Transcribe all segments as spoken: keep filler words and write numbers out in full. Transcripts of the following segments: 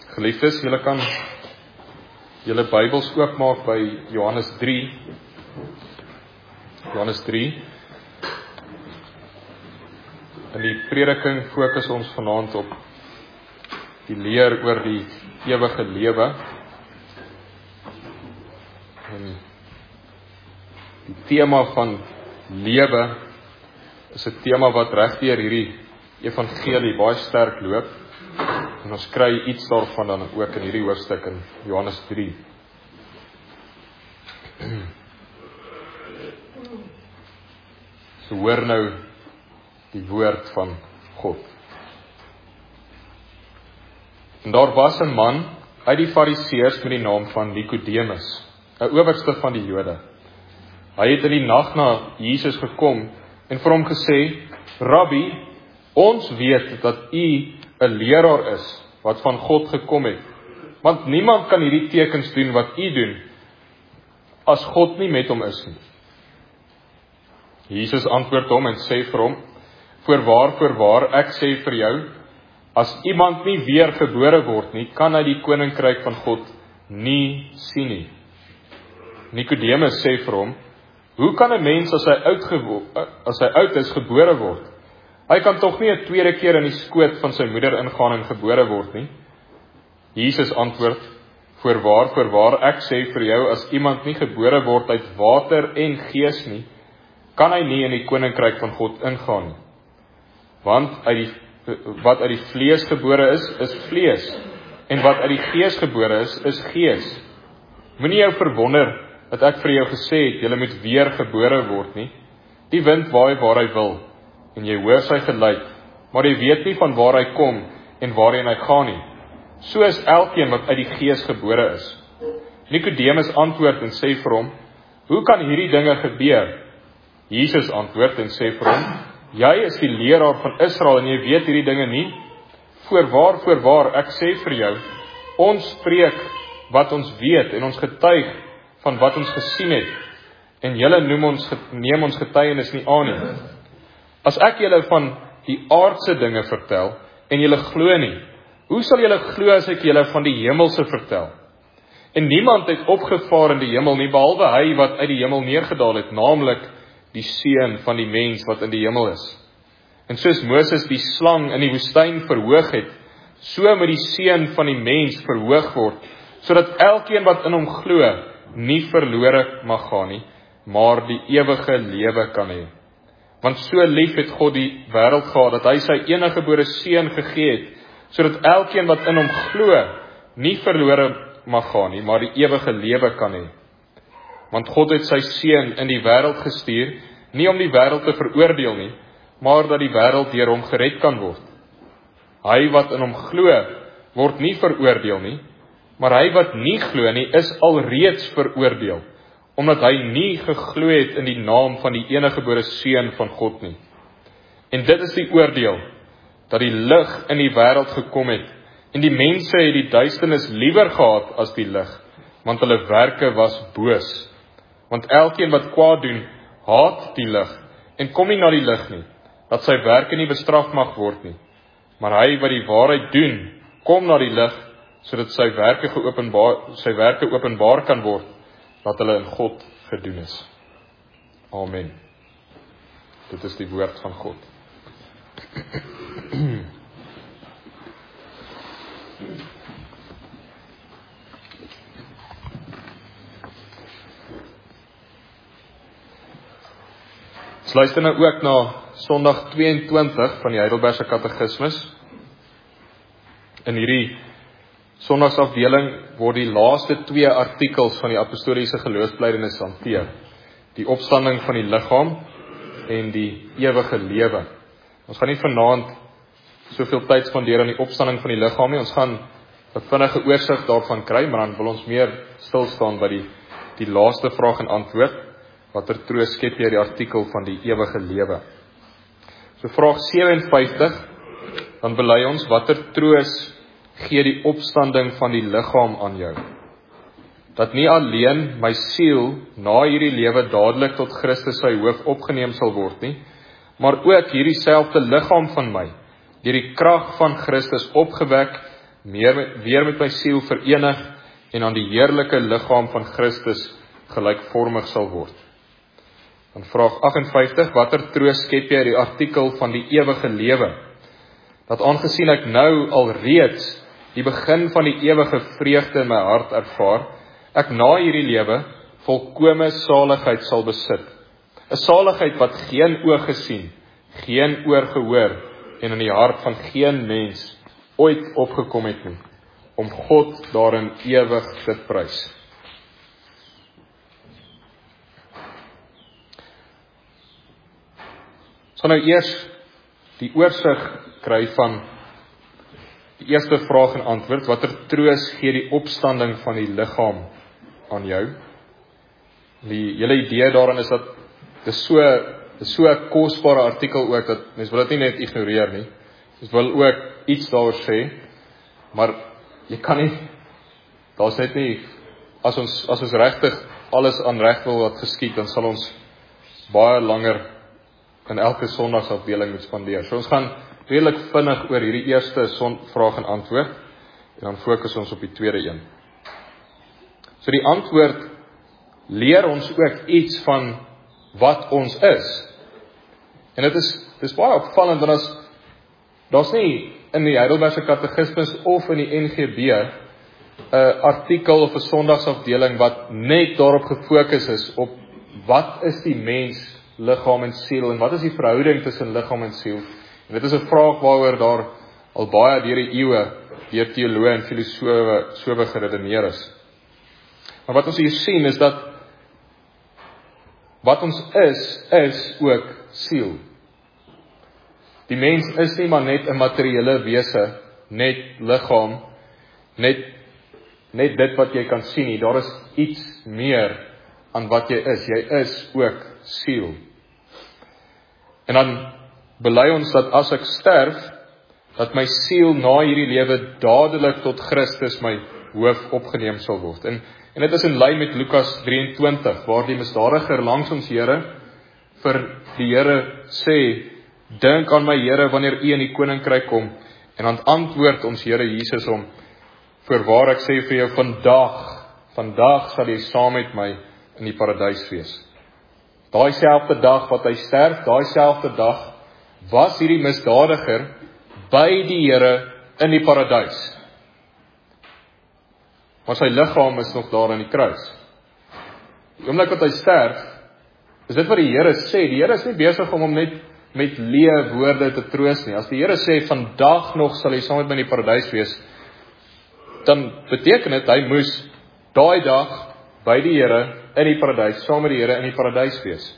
Geliefdes, julle kan julle Bybels oopmaak by Johannes drie. Johannes drie. In die prediking fokus ons vanaand op die leer oor die ewige lewe. En die tema van lewe is 'n tema wat regdeur hierdie evangelie baie sterk loop. En ons kry iets daarvan dan ook in hierdie hoofstuk in Johannes drie. So hoor nou die woord van God. En daar was 'n man uit die Fariseërs met die naam van Nikodemus, 'n owerste van die Jode. Hy het in die nag na Jesus gekom en vir hom gesê: "Rabbi, ons weet dat u 'n leraar is wat van God gekom het, want niemand kan hierdie tekens doen wat u doen as God nie met hom is nie." Jesus antwoord hom en sê vir hom: "Voorwaar, voorwaar, ek sê vir jou, as iemand nie weer gebore word nie, kan hy die koninkryk van God nie sien nie." Nikodemus sê vir hom: "Hoe kan 'n mens as hy oud gewo- as hy oud is gebore word? Hy kan tog nie 'n tweede keer in die skoot van sy moeder ingaan en gebore word nie?" Jesus antwoord: "Voorwaar, voorwaar, ek sê vir jou, as iemand nie gebore word uit water en gees nie, kan hy nie in die koninkryk van God ingaan nie. Want uit die, wat uit die vlees gebore is, is vlees, en wat uit die gees gebore is, is gees. Moenie jou verwonder dat ek vir jou gesê het, jy moet weer gebore word nie. Die wind waai waar hy wil, en jy hoor sy geluid, maar jy weet nie van waar hy kom en waarheen hy gaan nie. So is elkeen wat uit die gees gebore is." Nikodemus antwoord en sê vir hom: "Hoe kan hierdie dinge gebeur?" Jesus antwoord en sê vir hom: "Jy is die leraar van Israel en jy weet hierdie dinge nie? Voorwaar, voorwaar, ek sê vir jou, ons spreek wat ons weet en ons getuig van wat ons gesien het, en julle noem ons, neem ons getuienis nie aan nie. As ek julle van die aardse dinge vertel, en julle glo nie, hoe sal julle glo as ek julle van die hemelse vertel? En niemand het opgevaar in die hemel nie, behalwe hy wat uit die hemel neergedaal het, naamlik die Seun van die mens wat in die hemel is. En soos Moses die slang in die woestyn verhoog het, so moet die Seun van die mens verhoog word, sodat elkeen wat in hom glo, nie verlore mag gaan nie, maar die ewige lewe kan hê. Want so lief het God die wêreld gehad, dat hy sy eniggebore Seun gegee het, sodat elkeen wat in hom glo, nie verlore mag gaan nie, maar die ewige lewe kan hê. Want God het sy Seun in die wêreld gestuur, nie om die wêreld te veroordeel nie, maar dat die wêreld deur hom gered kan word. Hy wat in hom glo, word nie veroordeel nie, maar hy wat nie glo nie, is alreeds veroordeel, omdat hy nie geglo het in die naam van die eniggebore Seun van God nie. En dit is die oordeel, dat die lig in die wêreld gekom het, en die mense het die duisternis liewer gehad as die lig, want hulle werke was boos. Want elkeen wat kwaad doen, haat die lig, en kom nie na die lig nie, dat sy werke nie bestraf mag word nie. Maar hy wat die waarheid doen, kom na die lig, sodat sy werke geopenbaar, sy werke openbaar kan word, dat hulle in God gedoen is. Amen. Dit is die woord van God. Ons luister nou ook na Sondag tweeëntwintig van die Heidelbergse Katekismus. In hierdie Sondagsafdeling word die laaste twee artikels van die apostoliese geloofsbelijdenis hanteer. Die opstanding van die liggaam en die ewige lewe. Ons gaan nie vanaand soveel tyd spandeer aan die opstanding van die liggaam nie. Ons gaan 'n vinnige oorsig daarvan kry, maar dan wil ons meer stil staan by die, die laaste vraag en antwoord. Watter troos skep jy die artikel van die ewige lewe? So vraag vysewenvyftig, dan bely ons, watter troos gee die opstanding van die liggaam aan jou? Dat nie alleen my siel na hierdie lewe dadelik tot Christus sy hoof opgeneem sal word nie, maar ook hierdie selfde liggaam van my, deur die krag van Christus opgewek meer met, weer met my siel verenig en aan die heerlike liggaam van Christus gelykvormig sal word. Dan vraag agt en vyftig, watter troos skep jy uit die artikel van die ewige lewe? Dat aangesien ek nou alreeds die begin van die ewige vreugde in my hart ervaar, ek na hierdie lewe volkome saligheid sal besit. 'n Saligheid wat geen oog gesien, geen oor gehoor en in die hart van geen mens ooit opgekom het nie, om God daarin ewig te prys. Ons gaan nou eers die oorsig kry van die eerste vraag en antwoord, watter troos gee die opstanding van die liggaam aan jou? Die hele idee daarin is dat dit is so, dit is so 'n kosbare artikel ook, dat mens wil dit nie net ignoreer nie. Mens wil ook iets daaroor sê, maar jy kan nie, daar's net nie, as ons, as ons regtig alles aan reg wil wat geskied, dan sal ons baie langer in elke sondagsafdeling moet spandeer. So ons gaan redelik vinnig oor hierdie eerste son, vraag en antwoord, en dan fokus ons op die tweede een. So die antwoord leer ons ook iets van wat ons is. En dit is, dit is baie opvallend, want as, daar's nie in die Heidelbergse Katekismus of in die N G B 'n artikel of 'n sondagsafdeling wat net daarop gefokus is, op wat is die mens, liggaam en siel, en wat is die verhouding tussen liggaam en siel. En dit is 'n vraag waaroor daar al baie deur die eeue deur teoloë en filosowe so geredeneer is. Maar wat ons hier sien is dat wat ons is, is ook siel. Die mens is nie maar net 'n materiële wese, net liggaam, net, net dit wat jy kan sien nie. Daar is iets meer aan wat jy is. Jy is ook siel. En dan bely ons dat as ek sterf, dat my siel na hierdie lewe dadelik tot Christus my hoof opgeneem sal word. En En dit is in lyn met Lukas drieëntwintig, waar die misdadiger langs ons Here vir die Here sê, dink aan my Here wanneer u in die koninkryk kom. En dan antwoord ons Here Jesus hom, voorwaar ek sê vir jou, vandag, vandag sal jy saam met my in die paradys wees. Daai selfde dag wat hy sterf, daai selfde dag was hierdie misdadiger by die Here in die paradys. Maar sy liggaam is nog daar aan die kruis. Die oomblik wat hy sterf, is dit wat die Here sê. Die Here is nie besig om hom net met leë woorde te troos nie. As die Here sê, vandag nog sal hy saam met my in die paradys wees, dan beteken dit, hy moes daai dag by die Here in die paradys, saam met die Here in die paradys wees.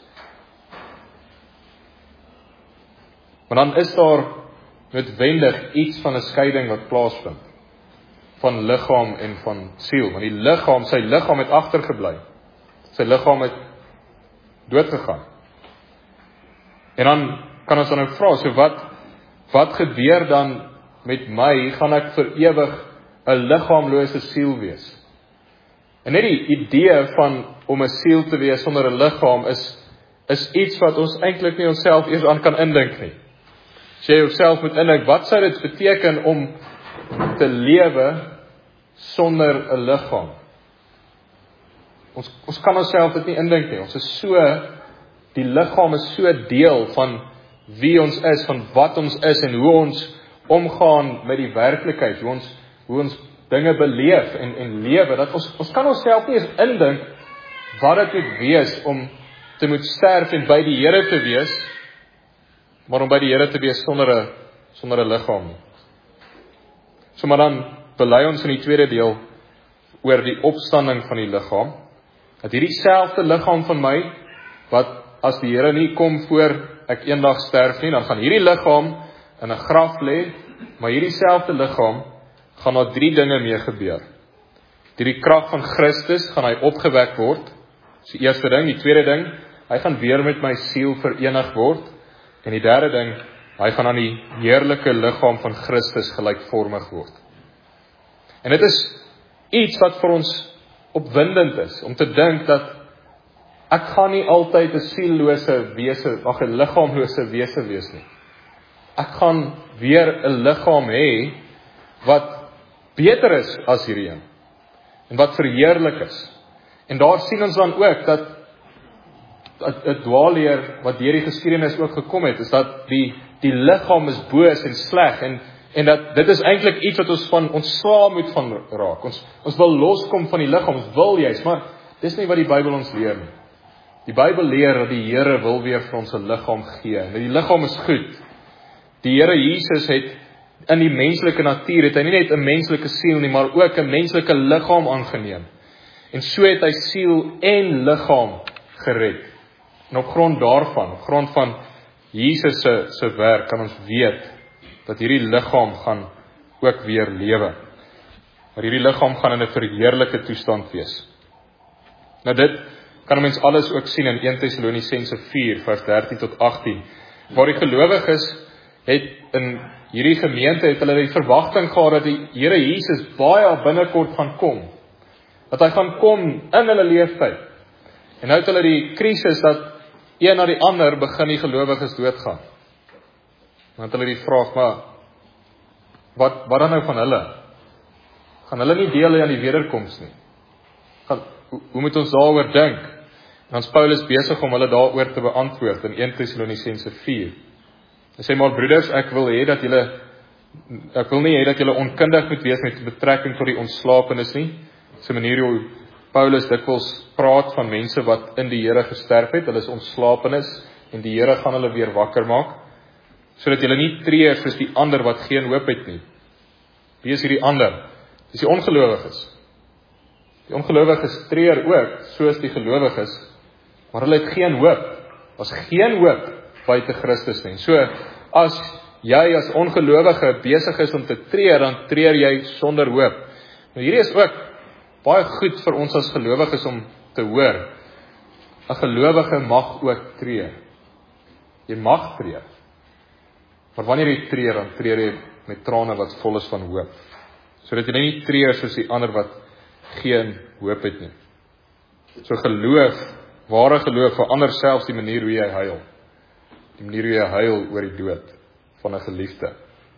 Maar dan is daar noodwendig iets van 'n skeiding wat plaasvind, van liggaam en van siel, want die liggaam, sy liggaam het agtergebly, sy liggaam het doodgegaan. En dan kan ons dan nou vra, so wat, wat gebeur dan met my, gaan ek vir ewig 'n liggaamlose siel wees? En net die idee van om 'n siel te wees sonder 'n liggaam is, is iets wat ons eintlik nie onsself eers aan kan indink nie. As jy jouself moet indink, wat sou dit beteken om te lewe sonder 'n liggaam? Ons, ons kan onsself dit nie indink nie. Ons is so, die liggaam is so deel van wie ons is, van wat ons is en hoe ons omgaan met die werklikheid, hoe ons, hoe ons dinge beleef en, en lewe, dat ons, ons kan onsself nie eens indink wat dit moet wees om te moet sterf en by die Here te wees, maar om by die Here te wees sonder 'n sonder 'n liggaam. So maar dan bely ons in die tweede deel oor die opstanding van die liggaam, dat hierdie selfde liggaam van my, wat as die Here nie kom voor ek eendag sterf nie, dan gaan hierdie liggaam in 'n graf lê, maar hierdie selfde liggaam gaan daar drie dinge mee gebeur. Deur die krag van Christus gaan hy opgewek word. Dis die eerste ding. Die tweede ding, hy gaan weer met my siel verenig word. En die derde ding, hy gaan aan die heerlike liggaam van Christus gelykvormig word. En dit is iets wat vir ons opwindend is, om te dink dat ek gaan nie altyd 'n siellose wese, ag 'n liggaamlose wese wees nie. Ek gaan weer 'n liggaam hê wat beter is as hierdie een, en wat verheerlik is. En daar sien ons dan ook dat 'n dwaalleer wat deur die geskiedenis ook gekom het, is dat die die liggaam is boos en sleg, en en dat dit is eintlik iets wat ons van ontslaa moet van raak. Ons ons wil loskom van die liggaam, ons wil juis, maar dis nie wat die Bybel ons leer nie. Die Bybel leer dat die Here wil weer vir ons 'n liggaam gee. En die liggaam is goed. Die Here Jesus het in die menslike natuur, het hy nie net 'n menslike siel nie, maar ook 'n menslike liggaam aangeneem. En so het hy siel en liggaam gered. En op grond daarvan, op grond van Jesus se se werk, kan ons weet dat hierdie liggaam gaan ook weer lewe. Maar hierdie liggaam gaan in 'n verheerlike toestand wees. Nou dit kan 'n mens alles ook sien in Eerste Tessalonisense vier vers dertien tot agtien, waar die gelowiges het in hierdie gemeente het hulle die verwagting gehad dat die Here Jesus baie binnekort gaan kom. Dat hy gaan kom in hulle leeftyd. En nou het hulle die krisis dat een na die ander begin die gelowiges doodgaan. Dan het hulle die vraag, maar wat wat dan nou van hulle? Gaan hulle nie deel hê aan die wederkoms nie? Gaan, hoe, hoe moet ons daaroor dink? En dan is Paulus besig om hulle daaroor te beantwoord in Eerste Tessalonisense vier. Hy sê, maar broeders, ek wil hê dat julle ek wil nie hê dat julle onkundig moet wees met betrekking tot die ontslapenis nie. So manier hoe Paulus dikwels praat van mense wat in die Here gesterf het, hulle is ontslapenis en die Here gaan hulle weer wakker maak, sodat julle nie treur soos die ander wat geen hoop het nie. Wie is hierdie ander? Dis die ongelowiges. Die ongelowiges treur ook soos die gelowiges, maar hulle het geen hoop. Daar's geen hoop buite Christus nie. So as jy as ongelowige besig is om te treur, dan treur jy sonder hoop. Nou hierdie is ook baie goed vir ons as gelowiges om te hoor. 'n Gelowige mag ook treur. Jy mag treur. Maar wanneer jy treur, dan treur jy met trane wat vol is van hoop. Sodat jy nie treur soos die ander wat geen hoop het nie. So geloof, ware geloof verander selfs die manier hoe jy huil. Die manier hoe jy huil oor die dood van 'n geliefde.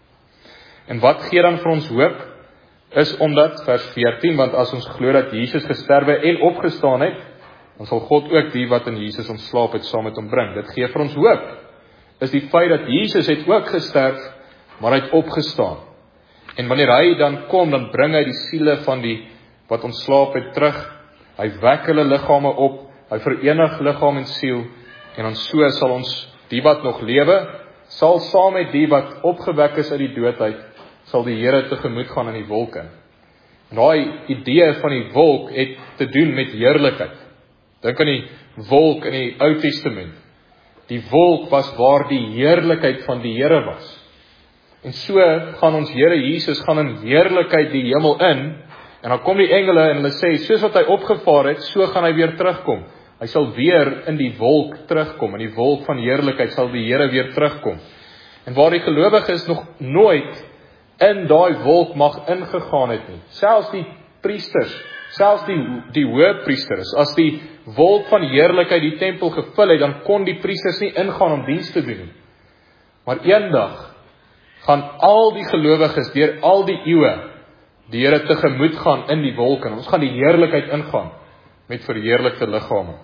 En wat gee dan vir ons hoop? Is omdat, vers veertien, want as ons glo dat Jesus gesterwe en opgestaan het, dan sal God ook die wat in Jesus ontslaap het saam met hom bring. Dit gee vir ons hoop. Is die feit dat Jesus het ook gesterf, maar hy het opgestaan. En wanneer hy dan kom, dan bring hy die siele van die wat ontslaap het terug. Hy wek hulle liggame op, hy verenig liggaam en siel, en dan so sal ons, die wat nog lewe, sal saam met die wat opgewek is uit die dood uit, sal die Here tegemoet gaan in die wolke. En daai idee van die wolk het te doen met heerlikheid. Dink aan die wolk in die Ou Testament. Die wolk was waar die heerlikheid van die Here was. En so gaan ons Here Jesus gaan in heerlikheid die hemel in, en dan kom die engele en hulle sê, soos wat hy opgevaar het, so gaan hy weer terugkom. Hy sal weer in die wolk terugkom, in die wolk van heerlikheid sal die Here weer terugkom. En waar die gelowiges nog nooit in daai wolk mag ingegaan het nie. Selfs die priesters, selfs die, die hoëpriesters, as die wolk van heerlikheid die tempel gevul het, dan kon die priesters nie ingaan om diens te doen nie. Maar eendag gaan al die gelowiges deur al die eeue die Here tegemoet gaan in die wolke, en ons gaan die heerlikheid ingaan met verheerlikte liggame.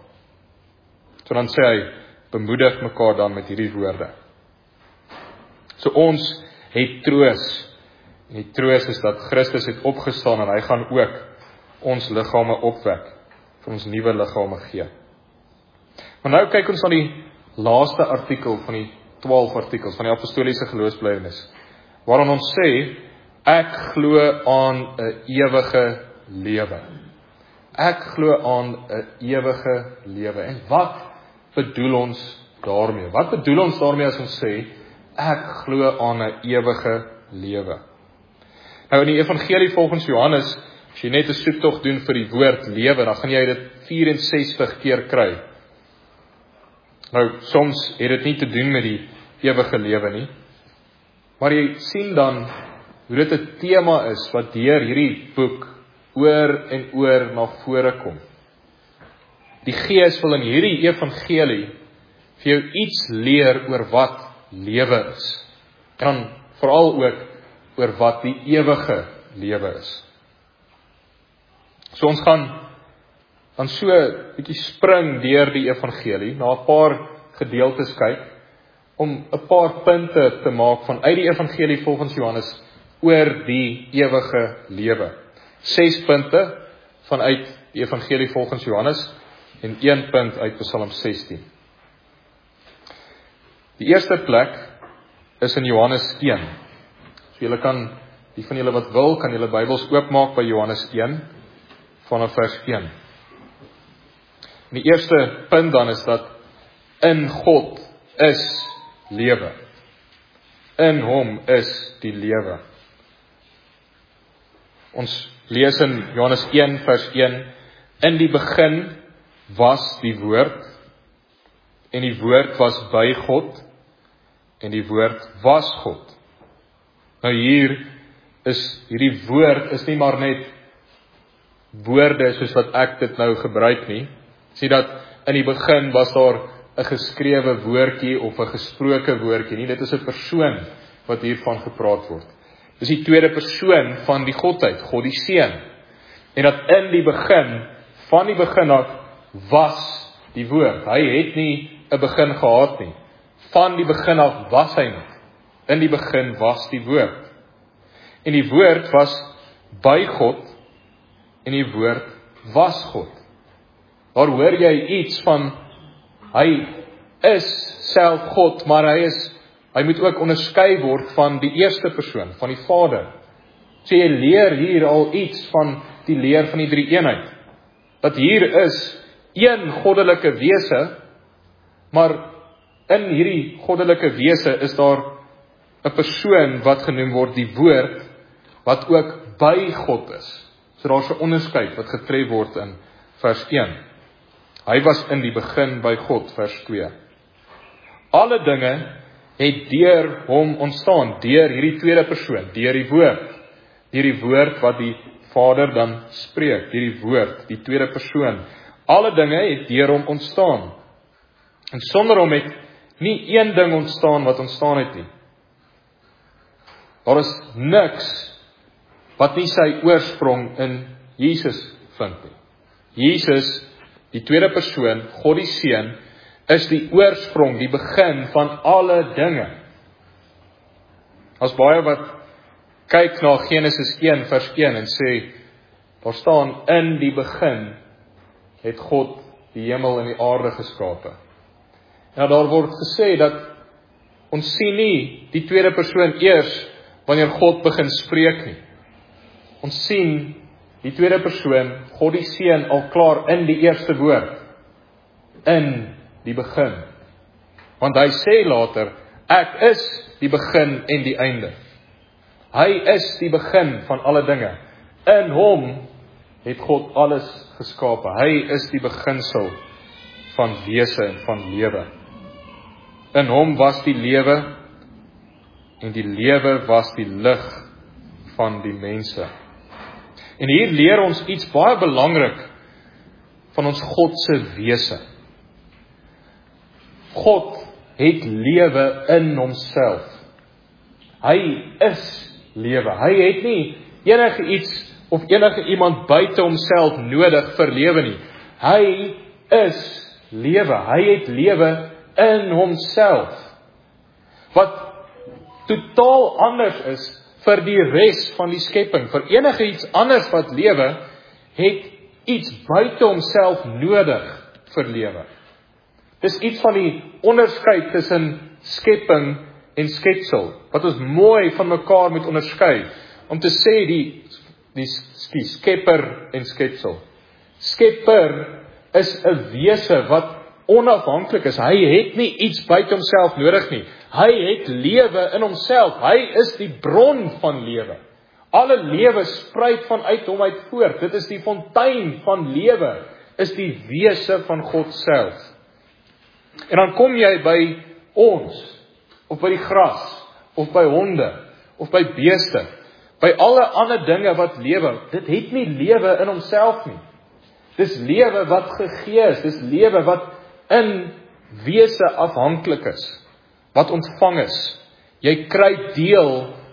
So dan sê hy, bemoedig mekaar dan met hierdie woorde. So ons het troos. En die troos is dat Christus het opgestaan en hy gaan ook ons liggame opwek, vir ons nuwe liggame gee. Maar nou kyk ons na die laaste artikel van die twaalf artikels van die apostoliese geloofsbelijdenis, waarin ons sê, ek glo aan 'n ewige lewe. Ek glo aan 'n ewige lewe. En wat bedoel ons daarmee? Wat bedoel ons daarmee as ons sê, ek glo aan 'n ewige lewe? Nou in die evangelie volgens Johannes, as jy net 'n soektog doen vir die woord lewe, dan gaan jy dit vyf-en-sestig keer kry. Nou, soms het dit nie te doen met die ewige lewe nie, maar jy sien dan hoe dit 'n tema is wat deur hierdie boek oor en oor na vore kom. Die Gees wil in hierdie evangelie vir jou iets leer oor wat lewe is. En dan veral ook oor wat die ewige lewe is. So ons gaan dan so 'n bietjie spring deur die evangelie, na 'n paar gedeeltes kyk, om 'n paar punte te maak van uit die evangelie volgens Johannes oor die ewige lewe. Ses punte vanuit die evangelie volgens Johannes en een punt uit Psalm sestien. Die eerste plek is in Johannes een. So julle kan, die van julle wat wil, kan julle Bybels oopmaak by Johannes een vanaf vers een. En die eerste punt dan is dat in God is lewe. In hom is die lewe. Ons lees in Johannes een vers een, in die begin was die woord, en die woord was by God, en die woord was God. Nou hier is, hierdie woord is nie maar net woorde soos wat ek dit nou gebruik nie. Sien dat in die begin was daar 'n geskrewe woordjie of 'n gesproke woordjie nie, dit is 'n persoon wat hiervan gepraat word. Dis die tweede persoon van die Godheid, God die Seun. En dat in die begin, van die begin af, was die woord. Hy het nie 'n begin gehad nie. Van die begin af was hy nie. In die begin was die woord. En die woord was by God, en die woord was God. Daar hoor jy iets van, hy is self God, maar hy is, hy moet ook onderskei word van die eerste persoon, van die Vader. So jy leer hier al iets van die leer van die drie-eenheid. Dat hier is een goddelike wese, maar in hierdie goddelike wese is daar 'n persoon wat genoem word die Woord, wat ook by God is. So daar's 'n onderskeid wat getref word in vers een. Hy was in die begin by God, vers twee. Alle dinge het deur hom ontstaan, deur hierdie tweede persoon, deur die woord, deur die woord wat die Vader dan spreek, deur die woord, die tweede persoon. Alle dinge het deur hom ontstaan. En sonder hom het nie een ding ontstaan wat ontstaan het nie. Daar is niks wat nie sy oorsprong in Jesus vind nie. Jesus, die tweede persoon, God die Seun, is die oorsprong, die begin van alle dinge. As baie wat kyk na Genesis een vers een en sê, daar staan in die begin het God die hemel en die aarde geskape. Ja, daar word gesê dat ons sien nie die tweede persoon eers wanneer God begin spreek nie. Ons sien die tweede persoon, God die Seun, al klaar in die eerste woord, in die begin. Want hy sê later, ek is die begin en die einde. Hy is die begin van alle dinge. In hom het God alles geskape. Hy is die beginsel van wese en van lewe. In hom was die lewe, en die lewe was die lig van die mense. En hier leer ons iets baie belangrik van ons God se wese. God het lewe in homself. Hy is lewe. Hy het nie enige iets of enige iemand buite homself nodig vir lewe nie. Hy is lewe. Hy het lewe in homself. Wat totaal anders is vir die res van die skepping. Vir enige iets anders wat lewe, het iets buite homself nodig vir lewe. Dis iets van die onderskeid tussen skepping en skepsel, wat ons mooi van mekaar moet onderskei, om te sê die, die, die skepper en skepsel. Skepper is 'n wese wat onafhanklik is. Hy het nie iets buite homself nodig nie. Hy het lewe in homself. Hy is die bron van lewe. Alle lewe spruit vanuit hom uit voort. Dit is die fontein van lewe, is die wese van God self. En dan kom jy by ons, of by die gras, of by honde, of by beeste, by alle ander dinge wat lewe. Dit het nie lewe in homself nie. Dis lewe wat gegee is, dis lewe wat in wese afhanklik is, wat ontvang is. Jy kry deel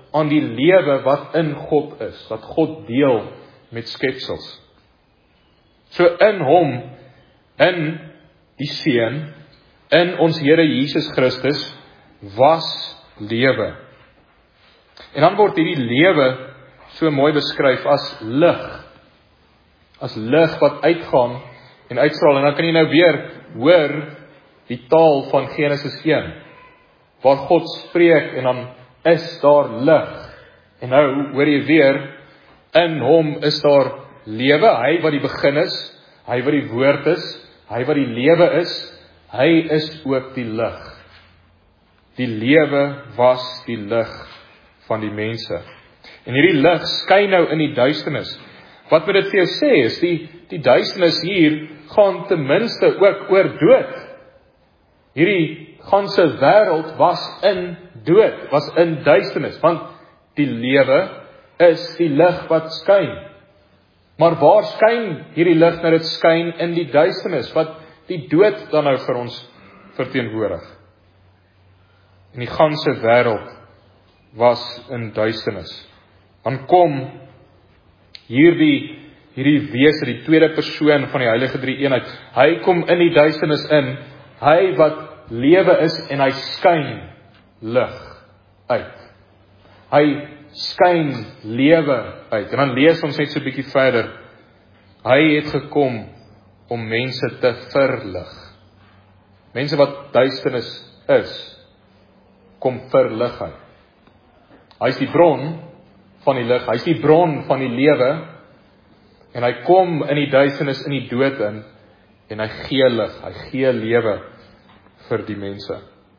aan die lewe wat in God is, wat God deel met skepsels. So in hom, in die Seun, in ons Here Jesus Christus, was lewe. En dan word hierdie lewe so mooi beskryf as lig, as lig wat uitgaan en uitstraal, en dan kan jy nou weer hoor die taal van Genesis een, waar God spreek en dan is daar lig, en nou hoor jy weer, in hom is daar lewe, hy wat die begin is, hy wat die woord is, hy wat die lewe is, hy is ook die lig. Die lewe was die lig van die mense. En hierdie lig skyn nou in die duisternis. Wat moet dit vir jou sê is, die, die duisternis hier gaan ten minste ook oor dood. Hierdie ganse wêreld was in dood, was in duisternis, want die lewe is die lig wat skyn. Maar waar skyn hierdie lig nou dit skyn in die duisternis, wat die dood dan nou vir ons verteenwoordig? En die ganse wêreld was in duisternis. Dan kom hierdie hierdie wese, die tweede persoon van die heilige drie eenheid. Hy kom in die duisternis in, hy wat lewe is en hy skyn lig uit. Hy skyn lewe uit. En dan lees ons net so 'n bietjie verder. Hy het gekom om mense te verlig. Mense wat duisternis is, kom verlig hy. Hy is die bron van die lig, hy is die bron van die lewe, en hy kom in die duisternis, in die dood in, en hy gee lig, hy gee lewe vir die mense.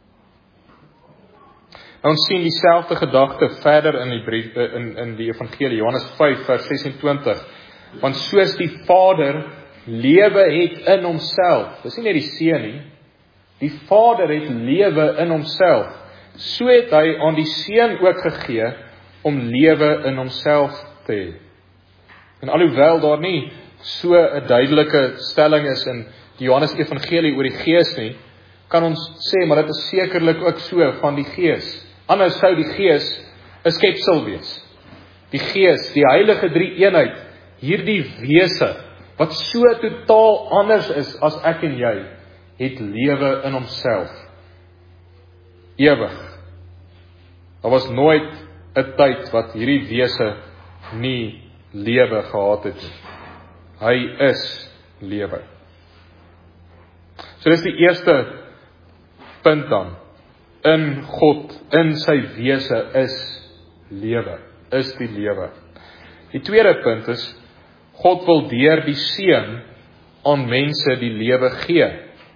Nou ons sien dieselfde gedagte verder in die brief, in, in die evangelie, Johannes vyf vers sesentwintig, want soos die Vader lewe het in homself, dis nie net die Seun nie, die Vader het lewe in homself, so het hy aan die Seun ook gegee, om lewe in homself te hê. En alhoewel daar nie so 'n duidelike stelling is in die Johannes evangelie oor die Gees nie, kan ons sê, maar dit is sekerlik ook so van die Gees. Anders sou die Gees 'n skepsel wees. Die Gees, die heilige drie eenheid, hierdie wese, wat so totaal anders is as ek en jy, het lewe in homself. Ewig. Daar was nooit 'n tyd wat hierdie wese nie lewe gehad het nie. Hy is lewe. So dis die eerste punt dan. In God, in sy wese is lewe, is die lewe. Die tweede punt is, God wil deur die Seun aan mense die lewe gee.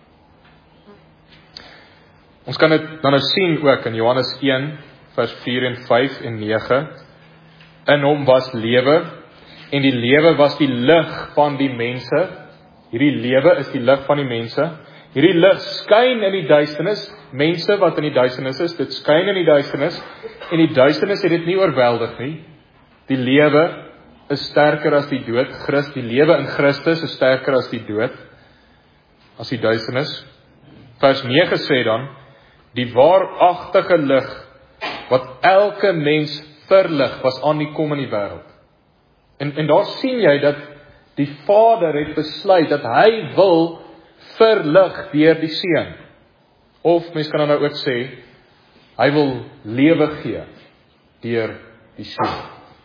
Ons kan dit dan nou sien ook in Johannes een, vers vier en vyf en nege. In hom was lewe, en die lewe was die lig van die mense. Hierdie lewe is die lig van die mense. Hierdie lig skyn in die duisternis. Mense wat in die duisternis is, dit skyn in die duisternis, en die duisternis het dit nie oorweldig nie. Die lewe is sterker as die dood. Christus, die lewe in Christus is sterker as die dood, as die duisternis. Vers nege sê dan, die waaragtige lig, wat elke mens verlig, was aan die kom in die wêreld. En, en daar sien jy dat die Vader het besluit, dat hy wil verlig deur die Seun. Of mens kan dan nou ook sê, hy wil lewe gee deur die Seun.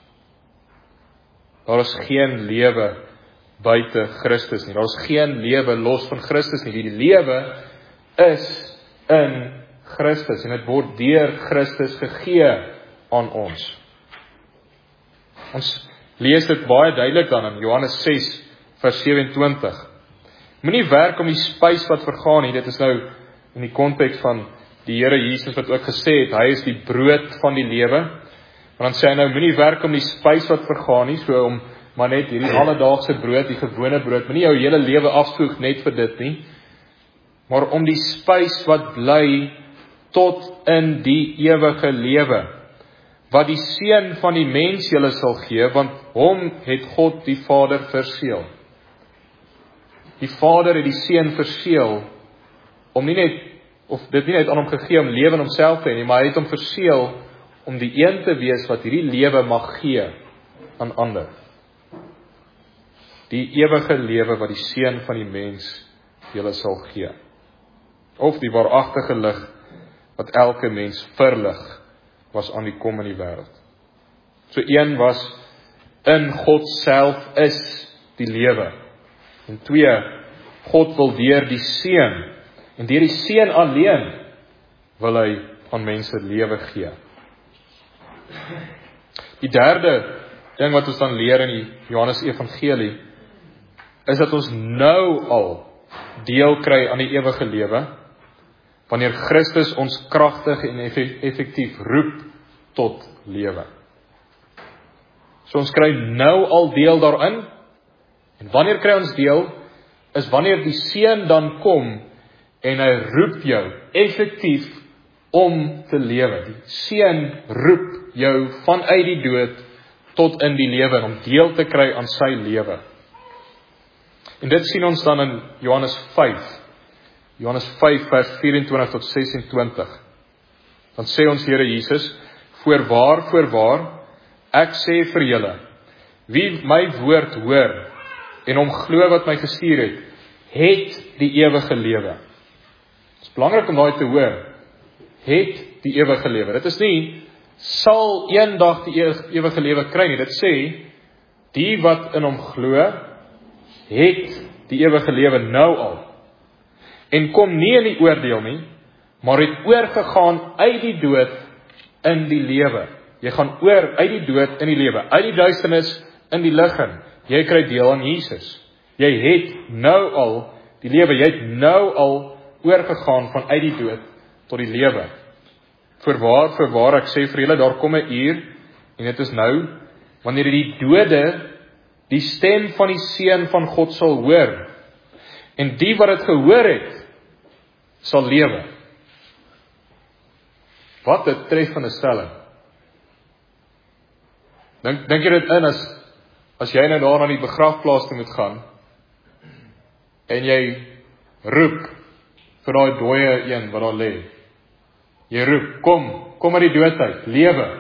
Daar is geen lewe buite Christus nie. Daar is geen lewe los van Christus nie. Die lewe is in Christus en dit word deur Christus gegee aan ons. Ons lees dit baie duidelik dan in Johannes ses vers sewentwintig. Moenie werk om die spys wat vergaan nie. Dit is nou in die konteks van die Here Jesus wat ook gesê het, hy is die brood van die lewe. Maar dan sê hy nou, moenie werk om die spys wat vergaan nie, so om maar net hierdie alledaagse brood, die gewone brood, moenie jou hele lewe afspoeg net vir dit nie, maar om die spys wat bly tot in die ewige lewe, wat die Seun van die mens julle sal gee, want hom het God die Vader verseël. Die Vader het die Seun verseël, om nie net, of dit nie net aan hom gegee om lewe in homself te hê nie, maar hy het hom verseël om die een te wees wat hierdie lewe mag gee aan ander. Die ewige lewe wat die Seun van die mens julle sal gee. Of die waaragtige lig wat elke mens verlig was aan die kom in die wêreld. So een was in God self is die lewe. En twee, God wil deur die Seun en deur die Seun alleen wil hy aan mense lewe gee. Die derde ding wat ons dan leer in die Johannes Evangelie is dat ons nou al deel kry aan die ewige lewe wanneer Christus ons kragtig en effektief roep tot lewe. So ons kry nou al deel daarin en wanneer kry ons deel is wanneer die Seun dan kom en hy roep jou effektief om te lewe. Die Seun roep jou vanuit die dood tot in die lewe om deel te kry aan sy lewe. En dit sien ons dan in Johannes vyf. Johannes vyf vers vyf-en-twintig tot ses-en-twintig. Dan sê ons Here Jesus, voorwaar, voorwaar, ek sê vir julle, wie my woord hoor en hom glo wat my gestuur het, het die ewige lewe. Dit is belangrik om daai te hoor. Het die ewige lewe. Dit is nie sal eendag die ewige lewe kry nie. Dit sê die wat in hom glo, het die ewige lewe nou al. En kom nie in die oordeel nie, maar het oorgegaan uit die dood in die lewe. Jy gaan oor uit die dood in die lewe, uit die duisternis in die lig in. Jy kry deel aan Jesus. Jy het nou al die lewe, jy het nou al oorgegaan van uit die dood tot die lewe. Voorwaar, voorwaar, ek sê vir julle, daar kom 'n uur, en dit is nou, wanneer die dode die stem van die Seun van God sal hoor, en die wat dit gehoor het, sal lewe. Wat 'n treffende stelling. Dink, dink jy dit in, as, as jy nou daar na die begrafplaas toe moet gaan, en jy roep, vir daai dooie een wat daar lê. Jy roep, kom, kom uit die dood uit, lewe.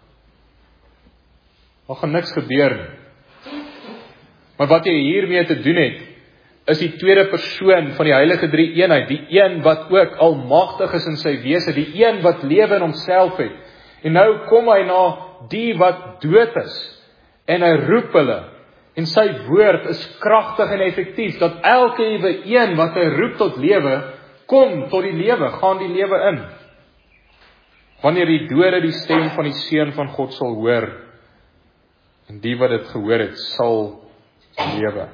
Daar gaan niks gebeur nie. Maar wat jy hiermee te doen het, is die tweede persoon van die heilige drie eenheid, die een wat ook almagtig is in sy wese, die een wat lewe in homself het. En nou kom hy na die wat dood is, en hy roep hulle, en sy woord is kragtig en effektief, dat elke ewe een wat hy roep tot lewe, kom tot die lewe, gaan die lewe in. Wanneer die dode die stem van die Seun van God sal hoor, en die wat dit gehoor het, sal lewe.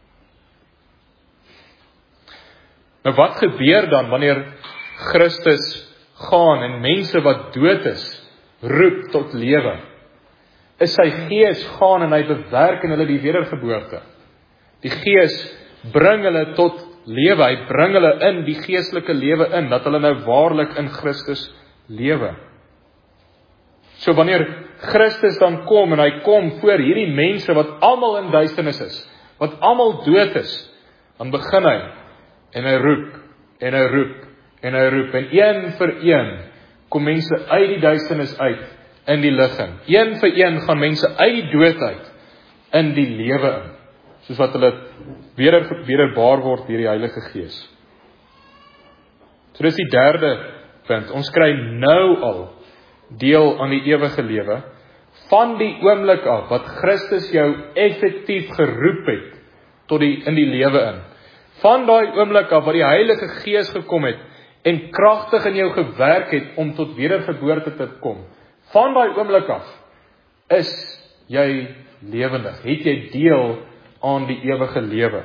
Nou wat gebeur dan wanneer Christus gaan en mense wat dood is, roep tot lewe? Is sy gees gaan en hy bewerk in hulle die wedergeboorte. Die gees bring hulle tot lewe, hy bring hulle in die geestelike lewe in, dat hulle nou waarlik in Christus lewe. So wanneer Christus dan kom, en hy kom voor hierdie mense wat almal in duisternis is, wat almal dood is, dan begin hy, en hy roep, en hy roep, en hy roep, en een vir een, kom mense uit die duisternis uit, in die lig in. Een vir een gaan mense uit die dood uit, in die lewe in, soos wat hulle weer wederbaar word deur die Heilige Gees. So dis die derde punt, ons kry nou al deel aan die ewige lewe, van die oomblik af, wat Christus jou effektief geroep het, tot die, in die lewe in. Van daai oomblik af, wat die Heilige Gees gekom het, en kragtig in jou gewerk het, om tot wedergeboorte te kom. Van daai oomblik af, is jy lewendig, het jy deel aan die ewige lewe.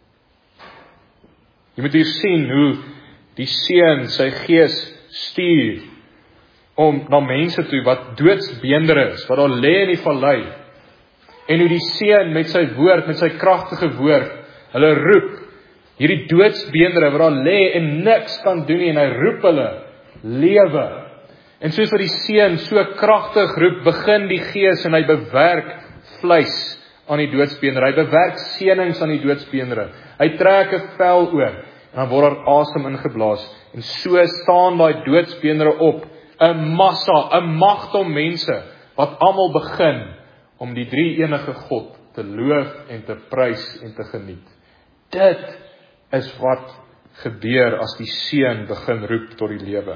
Jy moet hier sien hoe die Seun sy Gees stuur, om na mense toe wat doodsbeendere is, wat daar lê in die vallei, en hoe die Seun met sy woord, met sy kragtige woord, hulle roep, hierdie doodsbeendere wat daar lê en niks kan doen nie, en hy roep hulle, lewe. En soos wat die Seun so kragtig roep, begin die Gees en hy bewerk vleis aan die doodsbeendere, hy bewerk senings aan die doodsbeendere, hy trek 'n vel oor, en dan word daar asem ingeblaas, en so staan daai doodsbeendere op, 'n massa, 'n magdom mense, wat almal begin om die drie enige God te loof en te prys en te geniet. Dit is wat gebeur as die Seun begin roep tot die lewe.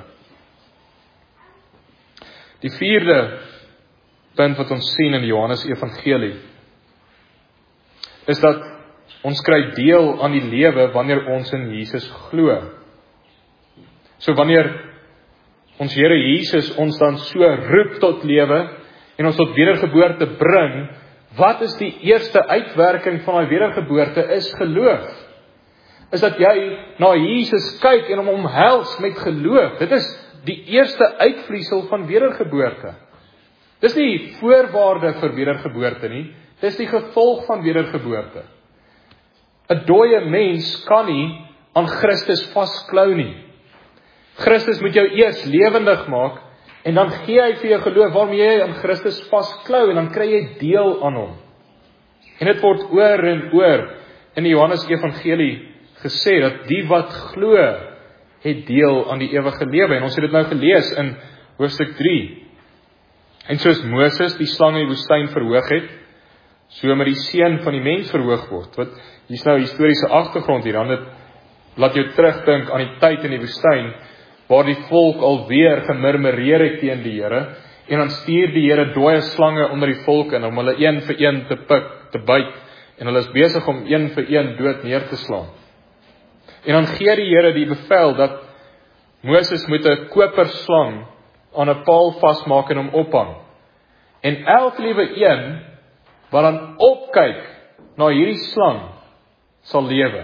Die vierde punt wat ons sien in die Johannes Evangelie, is dat ons kry deel aan die lewe wanneer ons in Jesus glo. So wanneer ons Here Jesus ons dan so roep tot lewe, en ons tot wedergeboorte bring, wat is die eerste uitwerking van die wedergeboorte, is geloof. Is dat jy na Jesus kyk en hom omhels met geloof. Dit is die eerste uitvloeisel van wedergeboorte. Dis nie voorwaarde vir wedergeboorte nie, dis die gevolg van wedergeboorte. 'n Dooie mens kan nie aan Christus vasklou nie. Christus moet jou eers lewendig maak, en dan gee hy vir jou geloof waarmee jy aan Christus vasklou, en dan kry jy deel aan hom. En dit word oor en oor in die Johannes Evangelie gesê, dat die wat glo, het deel aan die ewige lewe. En ons het dit nou gelees in hoofstuk drie. En soos Moses die slang in die woestyn verhoog het, so met die seun van die mens verhoog word. Wat, hier is nou historiese agtergrond hier, dan dit laat jou terugdink aan die tyd in die woestyn, waar die volk alweer gemurmureer het teen die Here, en dan stuur die Here dooie slange onder die volk in, om hulle een vir een te pik, te byt, en hulle is besig om een vir een dood neer te slaan. En dan gee die Here die bevel, dat Moses moet 'n koperslang aan 'n paal vasmaak en hom ophang. En elke liewe een, wat dan opkyk na hierdie slang, sal lewe.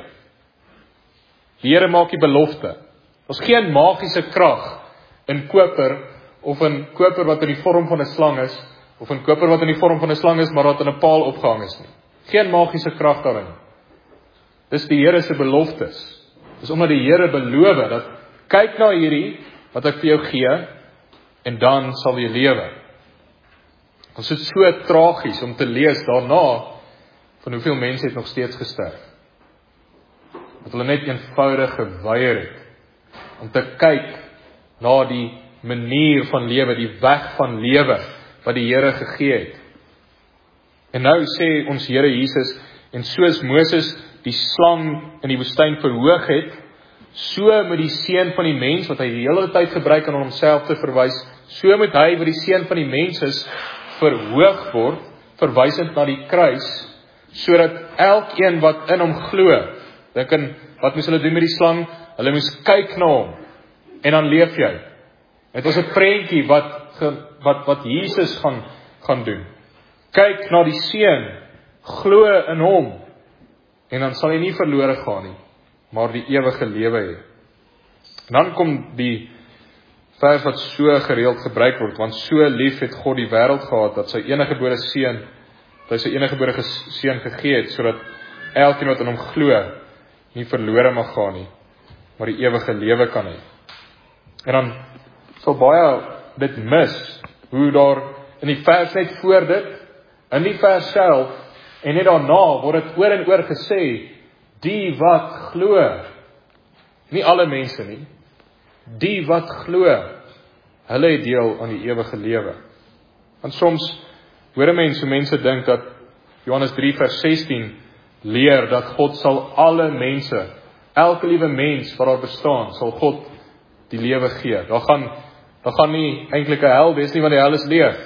Die Here maak die belofte. Ons geen magiese krag in koper, of in koper wat in die vorm van 'n slang is, of in koper wat in die vorm van 'n slang is, maar wat in 'n paal opgehang is nie. Geen magiese krag daarin. Dis die Here se beloftes. Dis omdat die Here beloof dat, kyk na hierdie, wat ek vir jou gee, en dan sal jy lewe. Ons is so tragies om te lees daarna, van hoeveel mense het nog steeds gesterf. Dat hulle net eenvoudig geweier het, om te kyk na die manier van lewe, die weg van lewe, wat die Here gegee het. En nou sê ons Here Jesus, en soos Moses die slang in die woestyn verhoog het, so moet die seun van die mens, wat hy die hele tyd gebruik om homself te verwys, so moet hy wat die seun van die mens is, verhoog word, verwysend na die kruis, sodat elkeen wat in hom glo, dink in, wat moes hulle doen met die slang? Hulle moes kyk na hom, en dan leef jy. Het was 'n prentjie wat, wat, wat Jesus gaan, gaan doen. Kyk na die seun, glo in hom, en dan sal jy nie verlore gaan nie, maar die ewige lewe hê. Dan kom die vers wat so gereeld gebruik word, want so lief het God die wêreld gehad, dat sy eniggebore seun, dat hy sy eniggebore seun gegee het, sodat elkeen wat in hom glo, nie verlore mag gaan nie, maar die ewige lewe kan hê. En dan sal baie dit mis, hoe daar in die vers net voor dit, in die vers self, en net daarna word dit oor en oor gesê, die wat glo, nie alle mense nie, die wat glo, hulle het deel aan die ewige lewe. Want soms hoor 'n mens hoe mense dink dat Johannes drie vers sestien leer dat God sal alle mense, elke liewe mens wat daar bestaan, sal God die lewe gee. Daar gaan, daar gaan nie eintlik 'n hel wees nie, want die hel is leeg.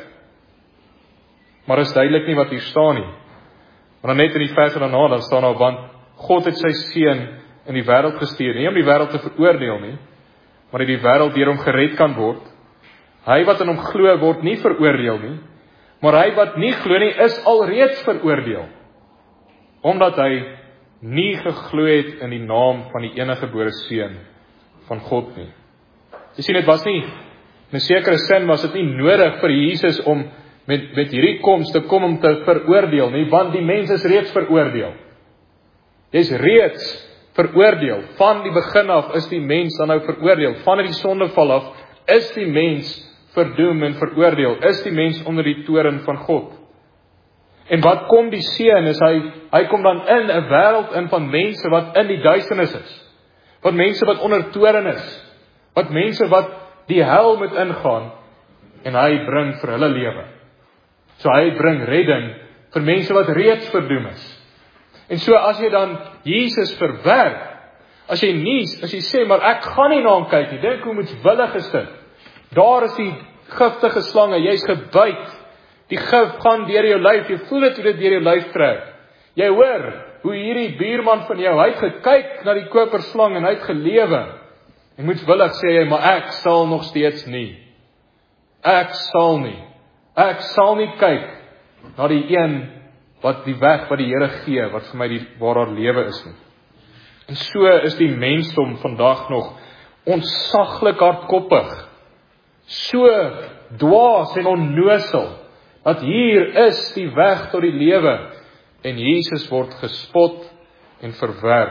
Maar is duidelik nie wat hier staan nie. Maar dan net in die vers daarna, dan staan daar, want God het sy seun in die wêreld gestuur, nie om die wêreld te veroordeel nie, maar dat die wêreld deur hom gered kan word. Hy wat in hom glo word nie veroordeel nie, maar hy wat nie glo nie is alreeds veroordeel, omdat hy nie geglo het in die naam van die eniggebore seun van God nie. Jy sien, dit was nie, in 'n sekere sin was dit nie nodig vir Jesus om met, met hierdie koms te kom om te veroordeel nie, want die mens is reeds veroordeel. Jy is reeds veroordeel. Van die begin af is die mens dan nou veroordeel. Van die sondeval af is die mens verdoem en veroordeel. Is die mens onder die toren van God. En wat kom die seun is, hy, hy kom dan in 'n wêreld in van mense wat in die duisternis is. Wat mense wat onder toren is. Wat mense wat die hel moet ingaan, en hy bring vir hulle lewe. So hy bring redding vir mense wat reeds verdoem is. En so as jy dan Jesus verwerp, as jy nie, as jy sê, maar ek gaan nie na hom kyk nie, dink hoe moetswillig is dit. Daar is die giftige slange, jy's gebyt, die gif gaan deur jou lyf, jy voel dit hoe dit deur jou lyf trek. Jy hoor hoe hierdie buurman van jou, hy het gekyk na die koperslang en hy het gelewe. En moetswillig sê jy, maar ek sal nog steeds nie. Ek sal nie. Ek sal nie kyk na die een wat die weg wat die Here gee, wat vir my die waar daar lewe is nie. En so is die mensdom vandag nog ontsaglik hardkoppig, so dwaas en onnosel, dat hier is die weg tot die lewe, en Jesus word gespot en verwerp.